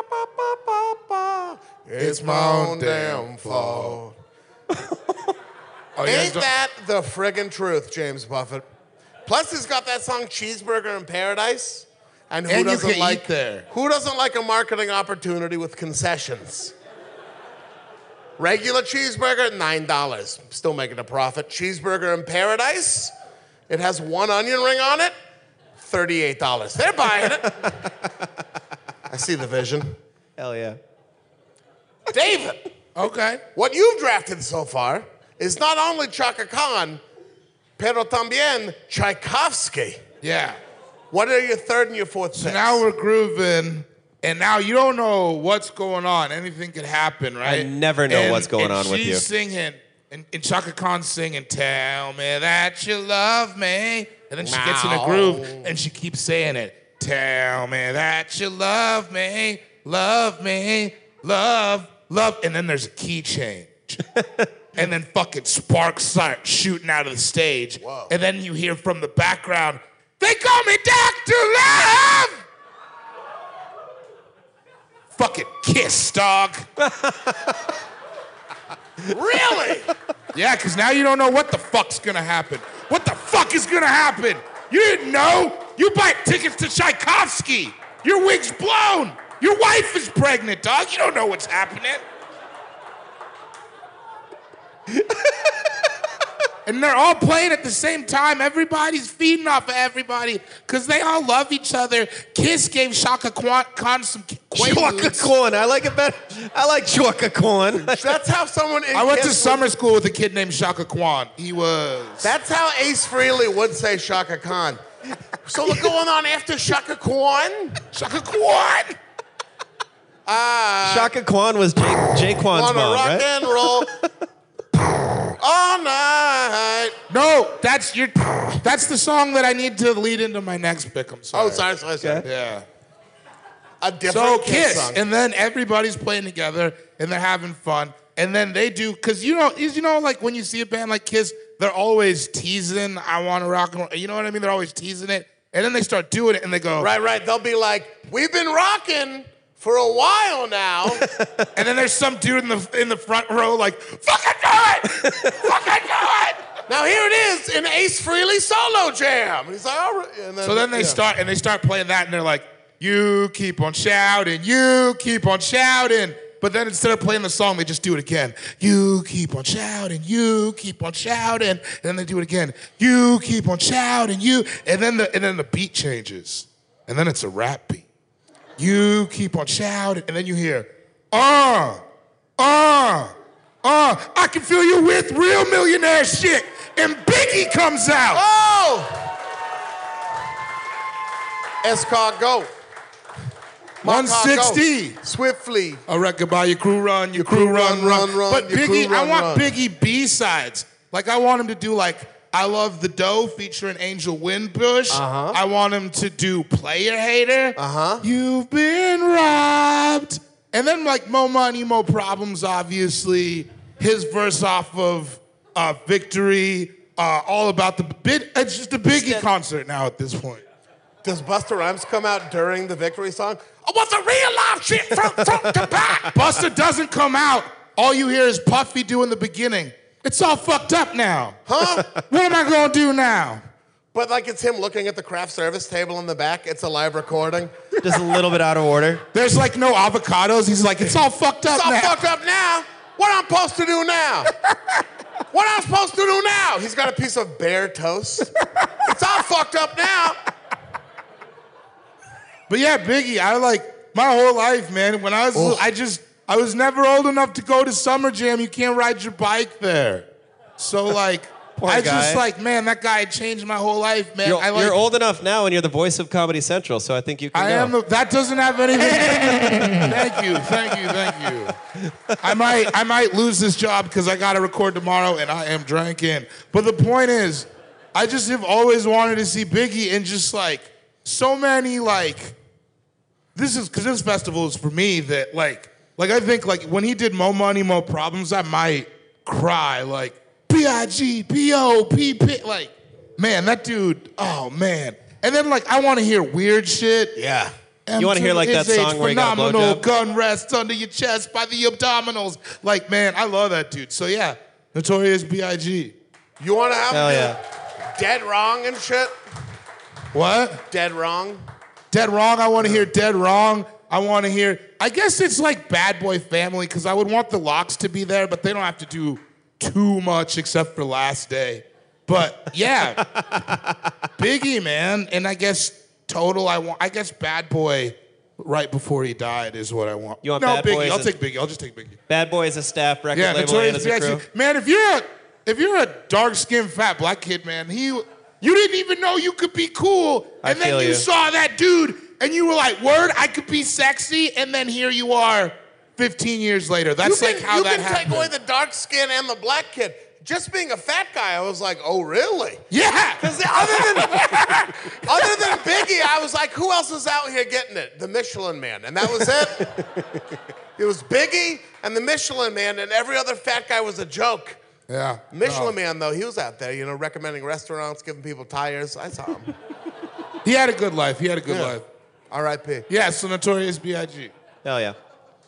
it's my own damn fault. Oh, you guys Ain't don't- that the friggin' truth, James Buffett? Plus, he's got that song "Cheeseburger in Paradise," and who And you doesn't can like eat there. Who doesn't like a marketing opportunity with concessions? Regular cheeseburger, $9. Still making a profit. Cheeseburger in Paradise, it has one onion ring on it, $38. They're buying it. I see the vision. Hell yeah. David, Okay. what you've drafted so far is not only Chaka Khan, pero también Tchaikovsky. Yeah. What are your third and your fourth So picks? now we're grooving, and now you don't know what's going on. Anything could happen, right? I never know what's going on with you. She's singing, and Chaka Khan's singing, "Tell me that you love me," and then she gets in a groove, and she keeps saying it. Tell me that you love me, love me, love, and then there's a key change. And then fucking sparks start shooting out of the stage. Whoa. And then you hear from the background, "They call me Dr. Love!" Fucking Kiss, dog. Really? Yeah, because now you don't know what the fuck's gonna happen. What the fuck is gonna happen? You didn't know? You buy tickets to Tchaikovsky. Your wig's blown. Your wife is pregnant, dog. You don't know what's happening. And they're all playing at the same time. Everybody's feeding off of everybody because they all love each other. Kiss gave Chaka Khan some Chaka quaaludes. Khan. I like it better. I like Chaka Khan. That's how someone in I went to Kiss summer school with a kid named Chaka Khan. He was... That's how Ace Frehley would say Chaka Khan. So what's going on after Chaka Khan? Chaka Khan! Chaka Khan was Jay Kwan's Wanna mom, rock right? and roll all night. No, that's the song that I need to lead into my next pick. I'm sorry. Oh, sorry. Yeah. A different Kiss song. and then everybody's playing together and they're having fun. And then they do, because you know, like when you see a band like Kiss, they're always teasing, I want to rock and roll. You know what I mean? They're always teasing it. And then they start doing it and they go. Right. They'll be like, we've been rocking for a while now. And then there's some dude in the front row like, fucking do it! Fucking do it! Now here it is in Ace Frehley solo jam. And he's like, all right. And then they start playing that and they're like, you keep on shouting, you keep on shouting. But then instead of playing the song, they just do it again. You keep on shouting, you keep on shouting. And then they do it again. You keep on shouting, you. And then the beat changes. And then it's a rap beat. You keep on shouting. And then you hear, I can feel you with real millionaire shit. And Biggie comes out. Oh! Escargot. 160. Swiftly. A record by your crew run, your crew run. But Biggie, I want Biggie B-sides. Like, I want him to do, like, I Love the Dough featuring Angel Windbush. I want him to do Player Hater. You've been robbed. And then, like, Mo Money, Mo Problems, obviously. His verse off of Victory. All about the bit. It's just a Biggie concert now at this point. Does Busta Rhymes come out during the Victory song? I want the real life shit from front to back. Busta doesn't come out. All you hear is Puffy do in the beginning. It's all fucked up now. Huh? What am I gonna do now? But like it's him looking at the craft service table in the back. It's a live recording. Just a little bit out of order. There's like no avocados. He's like, it's all fucked up now. It's all fucked up now? What I'm supposed to do now? What I'm supposed to do now? He's got a piece of bare toast. It's all fucked up now. But yeah, Biggie, I like my whole life, man. When I was little, I was never old enough to go to Summer Jam. You can't ride your bike there. So like, just like, man, that guy changed my whole life, man. You're old enough now and you're the voice of Comedy Central, so I think you can go. That doesn't have anything. Thank you. I might lose this job because I got to record tomorrow and I am drinking. But the point is, I just have always wanted to see Biggie and just like, so many like, because this festival is for me that like I think like when he did Mo Money, Mo Problems, I might cry like B.I.G., P.O.P. like, man, that dude, oh man. And then like I want to hear weird shit. Yeah. You want to hear like that song where he got a blowjob? Gun rests under your chest by the abdominals. Like, man, I love that dude. So yeah, Notorious B.I.G. You want to have Dead Wrong and shit? What? Dead Wrong. Dead Wrong, I want to hear Dead Wrong. I want to hear, I guess it's like Bad Boy Family, because I would want the Lox to be there, but they don't have to do too much except for Last Day. But yeah, Biggie, man. And I guess Total, I guess Bad Boy right before he died is what I want. You want no, Bad Biggie. Boy? I'll take Biggie. I'll just take Biggie. Bad Boy is a staff record yeah, label and as a crew. Man, if you're a dark-skinned fat black kid, man, you didn't even know you could be cool, and then you saw that dude, and you were like, word, I could be sexy, and then here you are 15 years later. That's like how that happened. You can take away the dark skin and the black kid. Just being a fat guy, I was like, oh, really? Yeah. Because other than Biggie, I was like, who else is out here getting it? The Michelin Man, and that was it. It was Biggie and the Michelin Man, and every other fat guy was a joke. Yeah. Michelin Man, though, he was out there, recommending restaurants, giving people tires. I saw him. He had a good life. Life. R.I.P. Yeah, so Notorious B.I.G. Hell yeah.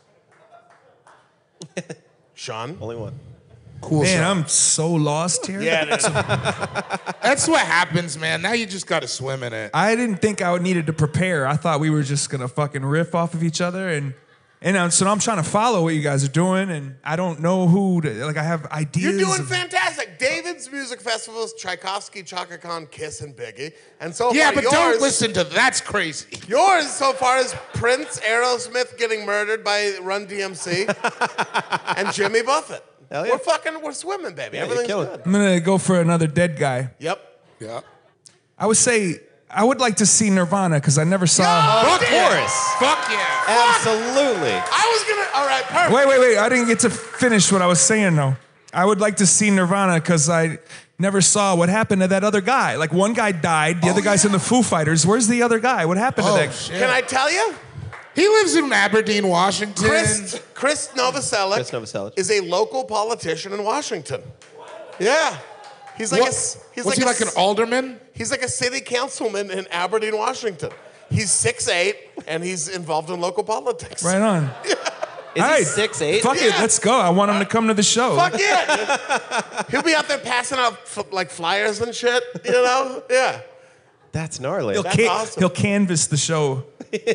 Sean? Only one. Cool. Man, Sean. I'm so lost here. Yeah, that's what happens, man. Now you just got to swim in it. I didn't think I needed to prepare. I thought we were just gonna fucking riff off of each other, and so I'm trying to follow what you guys are doing, and I don't know I have ideas. You're doing fantastic. David's music festivals, Tchaikovsky, Chaka Khan, Kiss, and Biggie. And so far, but don't listen to that's crazy. Yours so far is Prince, Aerosmith getting murdered by Run DMC, and Jimmy Buffett. Hell yeah. We're swimming, baby. Yeah, Everything's you're good. I'm gonna go for another dead guy. Yep. Yeah. I would say I would like to see Nirvana because I never saw. Oh, Of course. Fuck yeah. Absolutely. All right, perfect. Wait. I didn't get to finish what I was saying, though. I would like to see Nirvana because I never saw what happened to that other guy. Like, one guy died. The other guy's in the Foo Fighters. Where's the other guy? What happened to that? Shit. Can I tell you? He lives in Aberdeen, Washington. Chris Novoselic. Chris Novoselic. Is a local politician in Washington. Yeah. He's like Was he like an alderman? He's like a city councilman in Aberdeen, Washington. He's 6'8", and he's involved in local politics. Right on. Is he 6'8"? Fuck it, let's go. I want him to come to the show. Fuck yeah. He'll be out there passing out like flyers and shit, you know? Yeah. That's gnarly. He'll, That's awesome. he'll canvas the show.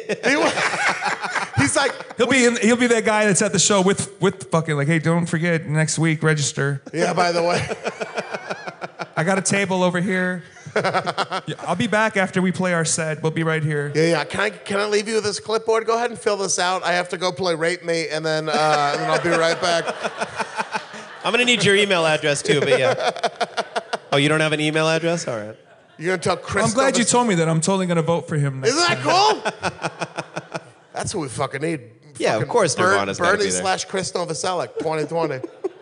He's like... He'll be that guy that's at the show with fucking like, hey, don't forget, next week, register. Yeah, by the way. I got a table over here. I'll be back after we play our set. We'll be right here. Yeah. Can I leave you with this clipboard? Go ahead and fill this out. I have to go play Rape Me, and then I'll be right back. I'm going to need your email address, too, but yeah. Oh, you don't have an email address? All right. You're going to tell Chris... I'm glad you told me that. I'm totally going to vote for him next Isn't that cool? That's what we fucking need. Yeah, fucking of course Nirvana's gotta be there. Bernie / Chris Novoselic, 2020.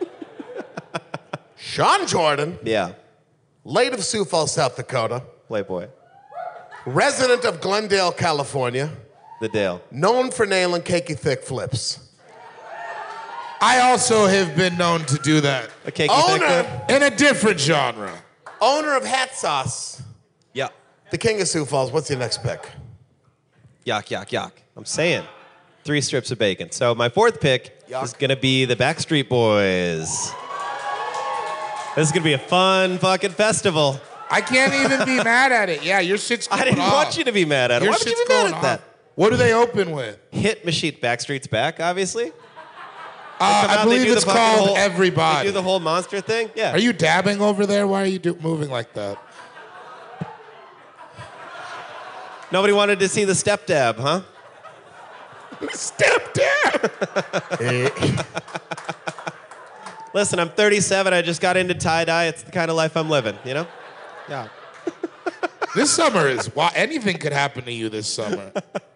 Sean Jordan. Yeah. Late of Sioux Falls, South Dakota. Playboy. Resident of Glendale, California. The Dale. Known for nailing cakey thick flips. I also have been known to do that. A cakey thick flip? In a different genre. Owner of Hat Sauce. Yeah. The king of Sioux Falls. What's your next pick? Yuck. I'm saying 3 strips of bacon. So my 4th pick is going to be the Backstreet Boys. This is going to be a fun fucking festival. I can't even be mad at it. Yeah, your shit's going off. I didn't want you to be mad at it. Why would you be mad at that? What do they open with? Hit Machine. Backstreet's Back, obviously. I believe it's called Everybody. They do the whole monster thing? Yeah. Are you dabbing over there? Why are you moving like that? Nobody wanted to see the step dab, huh? Step dab! Listen, I'm 37. I just got into tie-dye. It's the kind of life I'm living, you know? Yeah. This summer is... anything could happen to you this summer.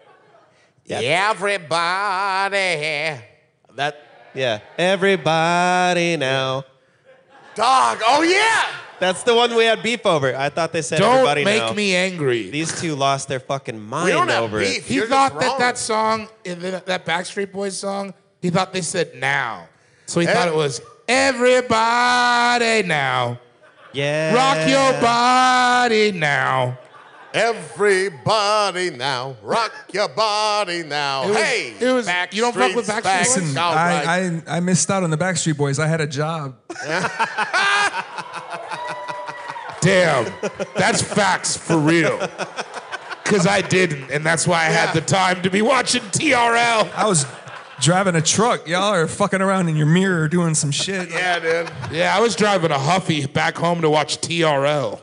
Everybody. Yeah. Everybody now. Dog. Oh, yeah. That's the one we had beef over. I thought they said Don't everybody now. make me angry. These two lost their fucking mind We don't have over beef. it. He You're thought just wrong. that song, that Backstreet Boys song, he thought they said now. So he thought it was everybody now. Yeah. Rock your body now. Everybody now. Rock your body now. It was you don't fuck with Backstreet Boys? Listen, I missed out on the Backstreet Boys. I had a job. Damn, that's facts for real. Because I didn't, and that's why I had the time to be watching TRL. I was driving a truck. Y'all are fucking around in your mirror doing some shit. Yeah, dude. Yeah, I was driving a Huffy back home to watch TRL.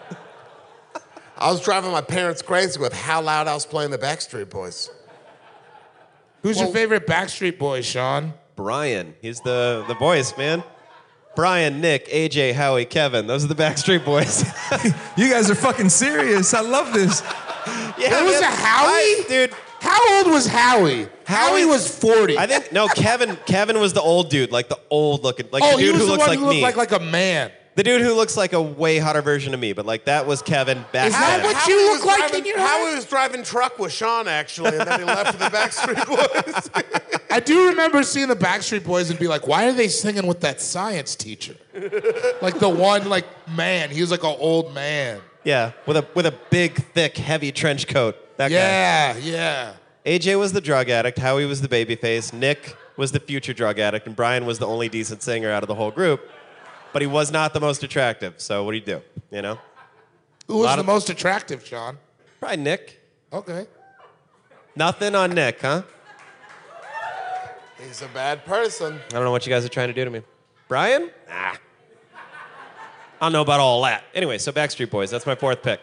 I was driving my parents crazy with how loud I was playing the Backstreet Boys. Who's your favorite Backstreet Boy, Sean? Brian. He's the voice, man. Brian, Nick, AJ, Howie, Kevin. Those are the Backstreet Boys. You guys are fucking serious. I love this. Yeah, There was a Howie? Dude. How old was Howie? Howie was 40. I think, no, Kevin was the old dude, like the old looking, like the he dude was who the looks one like who looked me. like a man. The dude who looks like a way hotter version of me, but like that was Kevin back Is that then. what you look like in your head? Howie was driving truck with Sean, actually, and then he left for the Backstreet Boys. I do remember seeing the Backstreet Boys and be like, why are they singing with that science teacher? Like the one, like, man. He was like an old man. Yeah, with a big, thick, heavy trench coat. That guy. Yeah. AJ was the drug addict, Howie was the babyface, Nick was the future drug addict, and Brian was the only decent singer out of the whole group. But he was not the most attractive, so what do you do? You know? Who was the most attractive, Sean? Probably Nick. Okay. Nothing on Nick, huh? He's a bad person. I don't know what you guys are trying to do to me. Brian? Nah. I don't know about all that. Anyway, so Backstreet Boys, that's my 4th pick.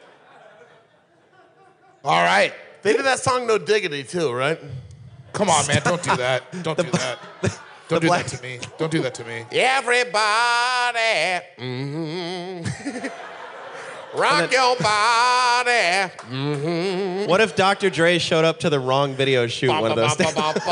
All right. They did that song No Diggity, too, right? Come on, man. Don't do that. Don't do that. Don't do that to me. Don't do that to me. Everybody. Rock your body. What if Dr. Dre showed up to the wrong video shoot one of those days?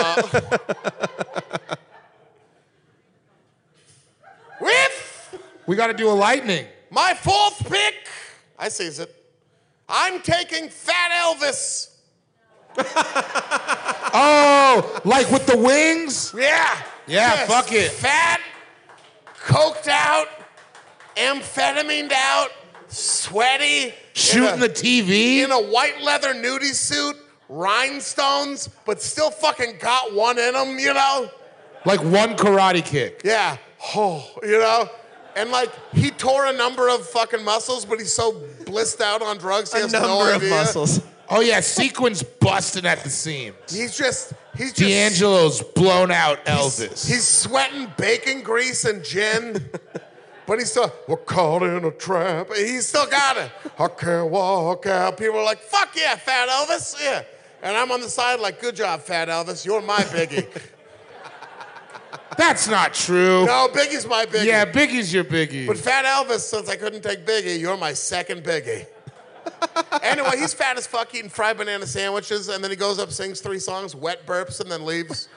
With We got to do a lightning. my 4th pick, I seize it. I'm taking Fat Elvis. Oh, like with the wings? Yeah. Yeah, fuck it. Fat, coked out, amphetamine out, sweaty. Shooting the TV? In a white leather nudie suit, rhinestones, but still fucking got one in him, you know? Like one karate kick. Yeah. Oh, you know? And like, he tore a number of fucking muscles, but he's so blissed out on drugs, he has no idea. A number of muscles. Oh yeah, sequins busting at the seams. He's just D'Angelo's blown out Elvis. He's sweating bacon grease and gin, but he's still, we're caught in a trap. He's still got it. I can't walk out. People are like, fuck yeah, Fat Elvis, yeah. And I'm on the side like, good job, Fat Elvis, you're my Biggie. That's not true. No, Biggie's my Biggie. Yeah, Biggie's your Biggie. But Fat Elvis, since I couldn't take Biggie, you're my second Biggie. Anyway, he's fat as fuck eating fried banana sandwiches, and then he goes up, sings 3 songs, wet burps, and then leaves.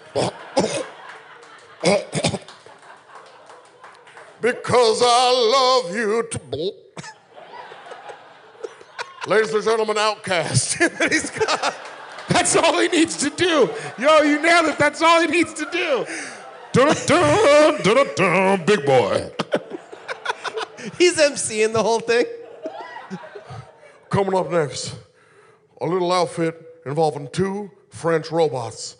Because I love you to... Ladies and gentlemen, Outcast. And he's gone. That's all he needs to do. Yo, you nailed it. That's all he needs to do. Dun-dun-dun, dun-dun-dun, big boy. He's MCing the whole thing. Coming up next, a little outfit involving 2 French robots.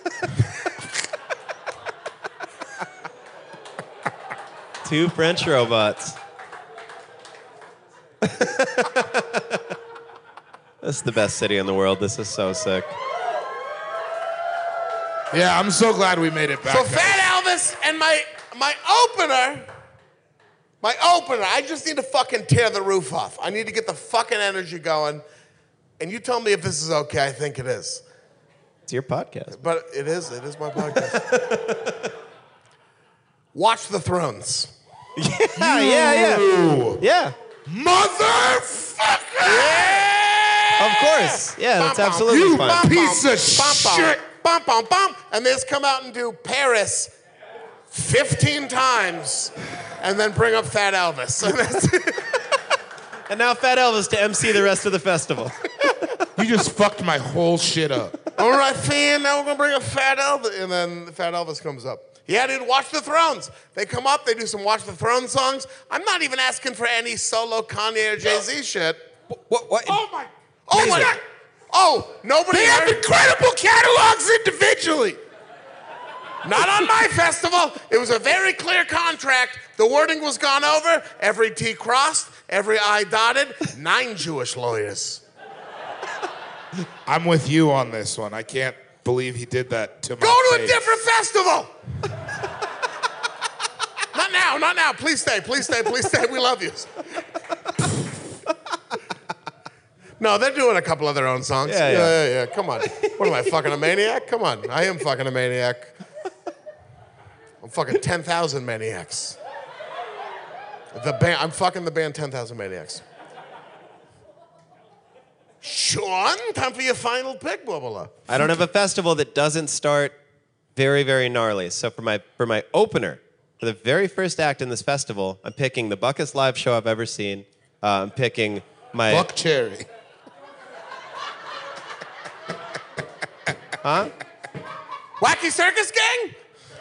2 French robots. This is the best city in the world. This is so sick. Yeah, I'm so glad we made it back. So guys. Fat Elvis and my opener, I just need to fucking tear the roof off. I need to get the fucking energy going. And you tell me if this is okay. I think it is. It's your podcast. But it is my podcast. Watch the Thrones. Yeah. Motherfucker! Yeah! Of course. Yeah, that's absolutely You fine. piece of shit. Bum, bum, bum. And they just come out and do Paris 15 times and then bring up Fat Elvis. And now Fat Elvis to MC the rest of the festival. You just fucked my whole shit up. All right, fan, now we're going to bring up Fat Elvis. And then Fat Elvis comes up. Yeah, dude, Watch the Thrones. They come up, they do some Watch the Throne songs. I'm not even asking for any solo Kanye or Jay-Z shit. What? Oh my God. Oh, nobody They have incredible catalogs individually. Not on my festival. It was a very clear contract. The wording was gone over. Every T crossed, every I dotted. 9 Jewish lawyers. I'm with you on this one. I can't believe he did that to my Go to face. a different festival. Not now. Please stay. We love you. No, they're doing a couple of their own songs. Yeah. Come on. What am I, fucking a maniac? Come on. I am fucking a maniac. I'm fucking 10,000 Maniacs. I'm fucking the band 10,000 Maniacs. Sean, time for your final pick, blah, blah, blah. I don't have a festival that doesn't start very, very gnarly. So for my opener, for the very first act in this festival, I'm picking the buckest live show I've ever seen. I'm picking my... Buck Cherry. Huh? Wacky Circus Gang?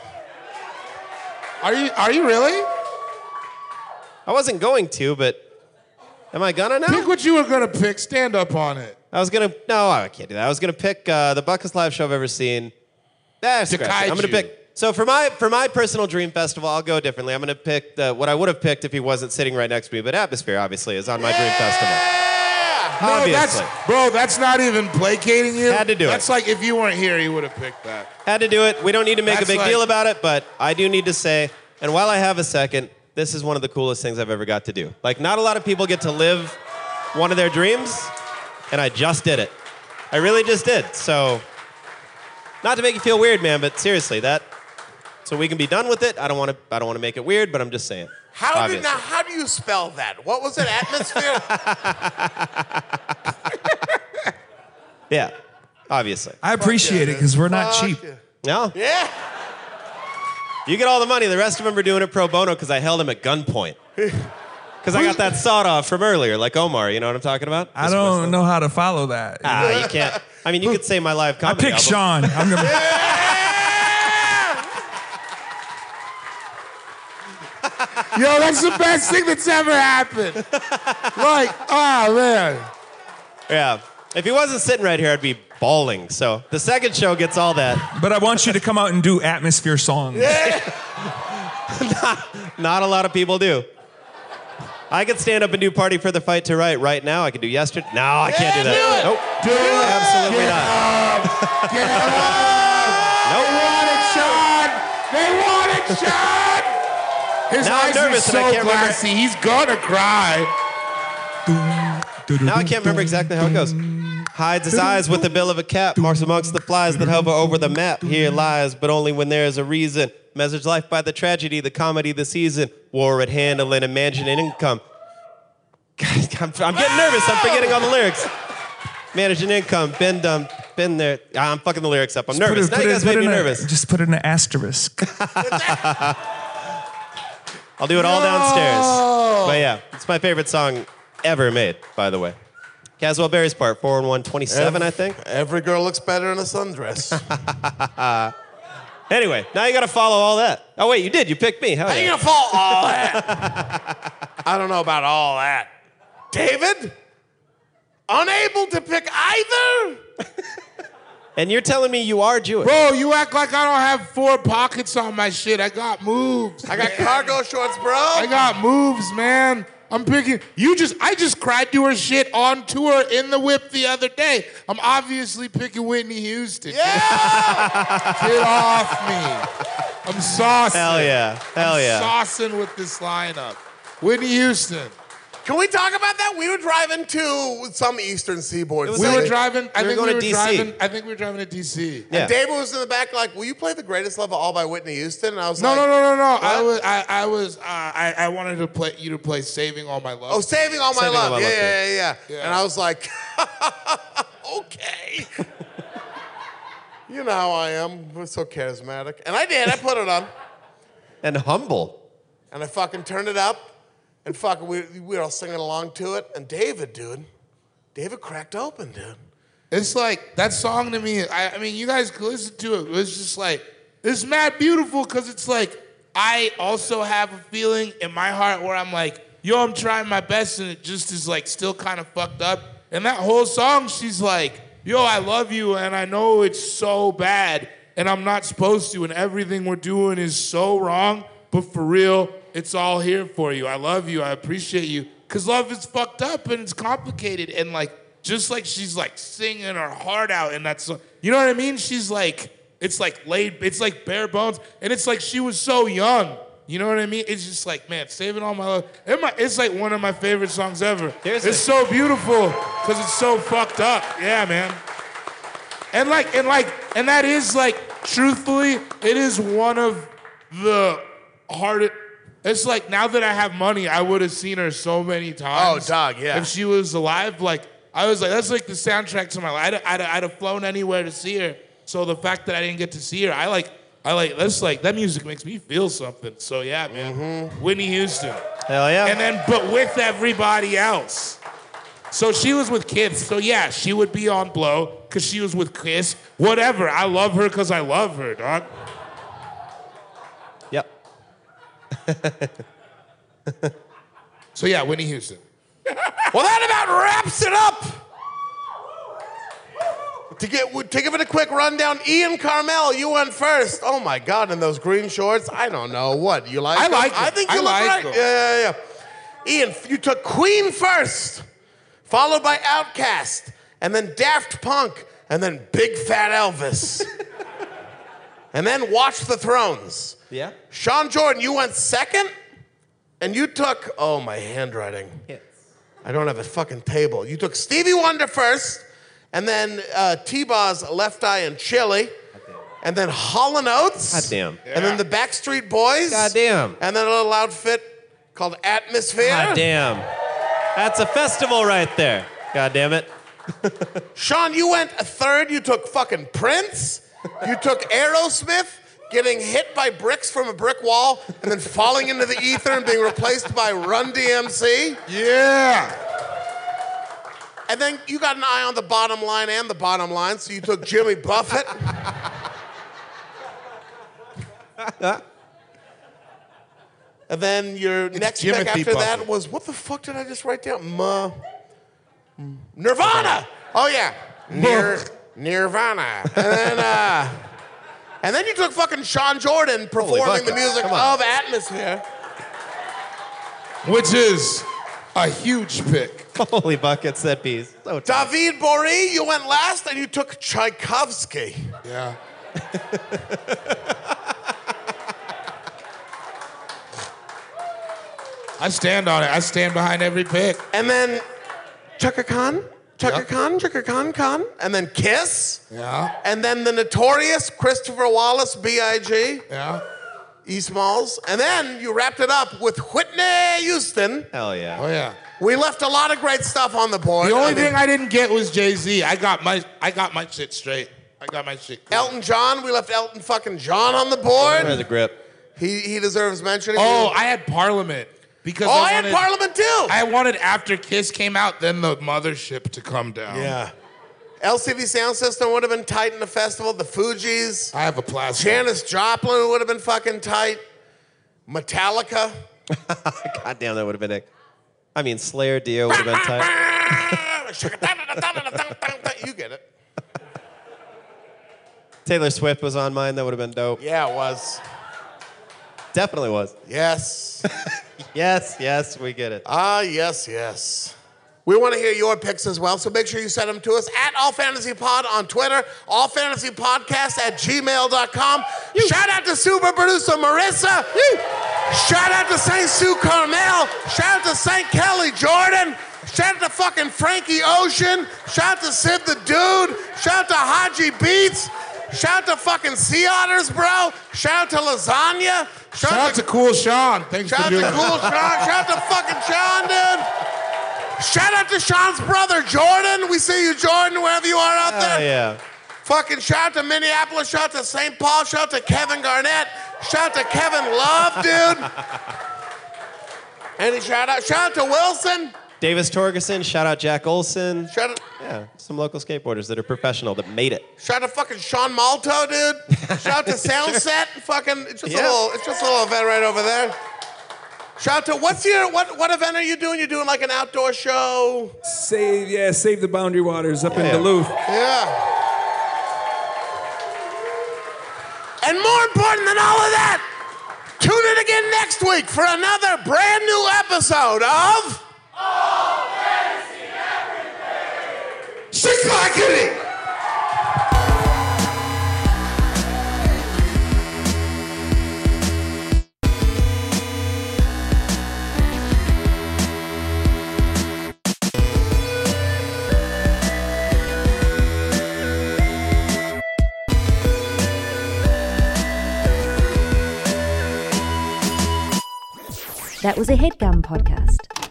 Are you really? I wasn't going to, but am I gonna now? Pick what you were gonna pick. Stand up on it. No, I can't do that. I was gonna pick the buckest live show I've ever seen. Scratch it. I'm gonna pick. So for my personal dream festival, I'll go differently. I'm gonna pick what I would have picked if he wasn't sitting right next to me. But Atmosphere obviously is on my dream festival. Obviously. That's not even placating you. Had to do it. That's like if you weren't here, you would have picked that. Had to do it. We don't need to make That's a big like- deal about it, but I do need to say, and while I have a second, this is one of the coolest things I've ever got to do. Like, not a lot of people get to live one of their dreams, and I just did it. I really just did. So, not to make you feel weird, man, but seriously, so we can be done with it. I don't want to make it weird, but I'm just saying. How do you spell that? What was it? Atmosphere? Yeah, obviously. I appreciate it because we're not cheap. Yeah. No? Yeah. You get all the money. The rest of them are doing it pro bono because I held him at gunpoint. Because I got that sawed off from earlier, like Omar. You know what I'm talking about? I don't know how to follow that. You can't. I mean, you could say my live I comedy pick album. Sean. I'm gonna. Yo, that's the best thing that's ever happened. Like, oh man. Yeah. If he wasn't sitting right here, I'd be bawling. So the second show gets all that. But I want you to come out and do atmosphere songs. Not a lot of people do. I could stand up and do Party for the Fight to right now. I could do Yesterday. No, I can't do that. Nope. Do it. Absolutely Get not. up. Get up. Nope. They want it, Sean. They want it, Sean. His Now I'm eyes nervous are and I so can't remember. glassy. He's gonna cry. Now I can't remember exactly how it goes. Hides his eyes with the bill of a cap, marks amongst the flies that hover over the map. Here lies, but only when there is a reason. Measures life by the tragedy, the comedy, the season. War at hand, and imagine an income. God, I'm getting nervous. I'm forgetting all the lyrics. Manage an income, been dumb, been there. I'm fucking the lyrics up. I'm nervous. Now you guys made me nervous. Just put it in an asterisk. I'll do it all downstairs. But yeah, it's my favorite song ever made, by the way. Caswell Berry's part, 4 and 127, I think. Every girl looks better in a sundress. Anyway, now you got to follow all that. Oh, wait, you did. You picked me. Hell How yeah. you gonna follow all that? I don't know about all that. David? Unable to pick either? And you're telling me you are Jewish. Bro, you act like I don't have 4 pockets on my shit. I got moves. I got cargo shorts, bro. I got moves, man. I'm picking. I just cried to her shit on tour in the whip the other day. I'm obviously picking Whitney Houston. Yeah! Get off me. I'm saucing. Hell yeah. Hell yeah. Saucing with this lineup. Whitney Houston. Can we talk about that? We were driving to some Eastern Seaboard. was We city. were driving. I think going we to were DC. driving. I think we were driving to DC. Yeah. And David was in the back like, will you play The Greatest Love of All by Whitney Houston? And I was No. like... I wanted to play you to play "Saving All My Love." Oh, Saving All My Saving All Love. My Love, Yeah. Yeah. And I was like, okay. You know how I am. We're so charismatic. And I did. I put it on. And humble. And I fucking turned it up. And fucking we were all singing along to it. And David cracked open, dude. It's like that song to me. I mean, you guys could listen to it. It was just like it's mad beautiful because it's like I also have a feeling in my heart where I'm like, yo, I'm trying my best, and it just is like still kind of fucked up. And that whole song, she's like, yo, I love you, and I know it's so bad, and I'm not supposed to, and everything we're doing is so wrong, but for real, it's all here for you. I love you. I appreciate you. Because love is fucked up, and it's complicated, and like, just like she's like singing her heart out in that song. You know what I mean? She's like, it's like bare bones. And it's like she was so young. You know what I mean? It's just like, man, Saving All My Love. It's like one of my favorite songs ever. Seriously? It's so beautiful because it's so fucked up. Yeah, man. And that is like, truthfully, it is one of the hardest. It's like, now that I have money, I would have seen her so many times. Oh, dog, yeah. If she was alive, like, I was like, that's like the soundtrack to my life. I'd have flown anywhere to see her. So the fact that I didn't get to see her, I like, that's like, that music makes me feel something. So yeah, man. Mm-hmm. Whitney Houston. Hell yeah. And then, but with everybody else. So she was with Kiss. So yeah, she would be on Blow because she was with Kiss. Whatever. I love her because I love her, dog. Yep. So yeah, Whitney Houston. Well, that about wraps it up. To give it a quick rundown, Ian Carmel, you went first. Oh my God, in those green shorts, I don't know what you like. I like I them. think you I look like right. them. Yeah. Ian, you took Queen first, followed by Outkast, and then Daft Punk, and then Big Fat Elvis, and then Watch the Thrones. Yeah. Sean Jordan, you went second, and you took, oh, my handwriting. Yes. I don't have a fucking table. You took Stevie Wonder first, and then T-Baw's Left Eye and Chili, and then Hall & Oates. Goddamn. And then the Backstreet Boys. Goddamn. And then a little outfit called Atmosphere. Goddamn. That's a festival right there. God damn it. Sean, you went a third. You took fucking Prince. You took Aerosmith. getting hit by bricks from a brick wall, and then falling into the ether and being replaced by Run DMC. Yeah. And then you got an eye on the bottom line and the bottom line, so you took Jimmy Buffett. And then your next pick after that was, what the fuck did I just write down? Nirvana. Oh, yeah. Nirvana. And then you took fucking Sean Jordan performing the music of Atmosphere. Which is a huge pick. Holy buckets, that piece. So David Bory, you went last, and you took Tchaikovsky. Yeah. I stand on it. I stand behind every pick. And then Chaka Khan, and then Kiss. Yeah. And then the notorious Christopher Wallace, B.I.G. Yeah. E. Smalls. And then you wrapped it up with Whitney Houston. Hell yeah. Oh, yeah. We left a lot of great stuff on the board. The only thing I didn't get was Jay-Z. I got my shit straight. I got my shit clear. Elton John, we left Elton fucking John on the board. Where's the grip? He deserves mentioning. Oh, I had Parliament. Because I had Parliament too. I wanted after Kiss came out, then the mothership to come down. Yeah. LCD Sound System would have been tight in the festival. The Fugees. I have a plastic. Janis Joplin would have been fucking tight. Metallica. God damn, that would have been it. I mean, Slayer, Dio would have been tight. You get it. Taylor Swift was on mine. That would have been dope. Yeah, it was. Definitely was. Yes. Yes, we get it. Yes. We want to hear your picks as well, so make sure you send them to us at AllFantasyPod on Twitter, allfantasypodcast@gmail.com. Shout out to super producer Marissa. Shout out to St. Sue Carmel. Shout out to St. Kelly Jordan. Shout out to fucking Frankie Ocean. Shout out to Sid the Dude. Shout out to Haji Beats. Shout out to fucking Sea Otters, bro. Shout out to Lasagna. Shout out to Cool Sean. Thanks for doing that. Shout out to Cool Sean. Shout out to fucking Sean, dude. Shout out to Sean's brother, Jordan. We see you, Jordan, wherever you are out there. Yeah. Fucking shout out to Minneapolis. Shout out to St. Paul. Shout out to Kevin Garnett. Shout out to Kevin Love, dude. Any shout out? Shout out to Wilson. Davis Torgerson, shout out Jack Olson. Shout out. Yeah, some local skateboarders that are professional that made it. Shout out to fucking Sean Malto, dude. Shout out to Soundset. Fucking, it's just a little event right over there. Shout out to, what event are you doing? You're doing like an outdoor show? Save the Boundary Waters up in Duluth. Yeah. And more important than all of that, tune in again next week for another brand new episode of All Fantasy Everything. Chicago. That was a HeadGum podcast.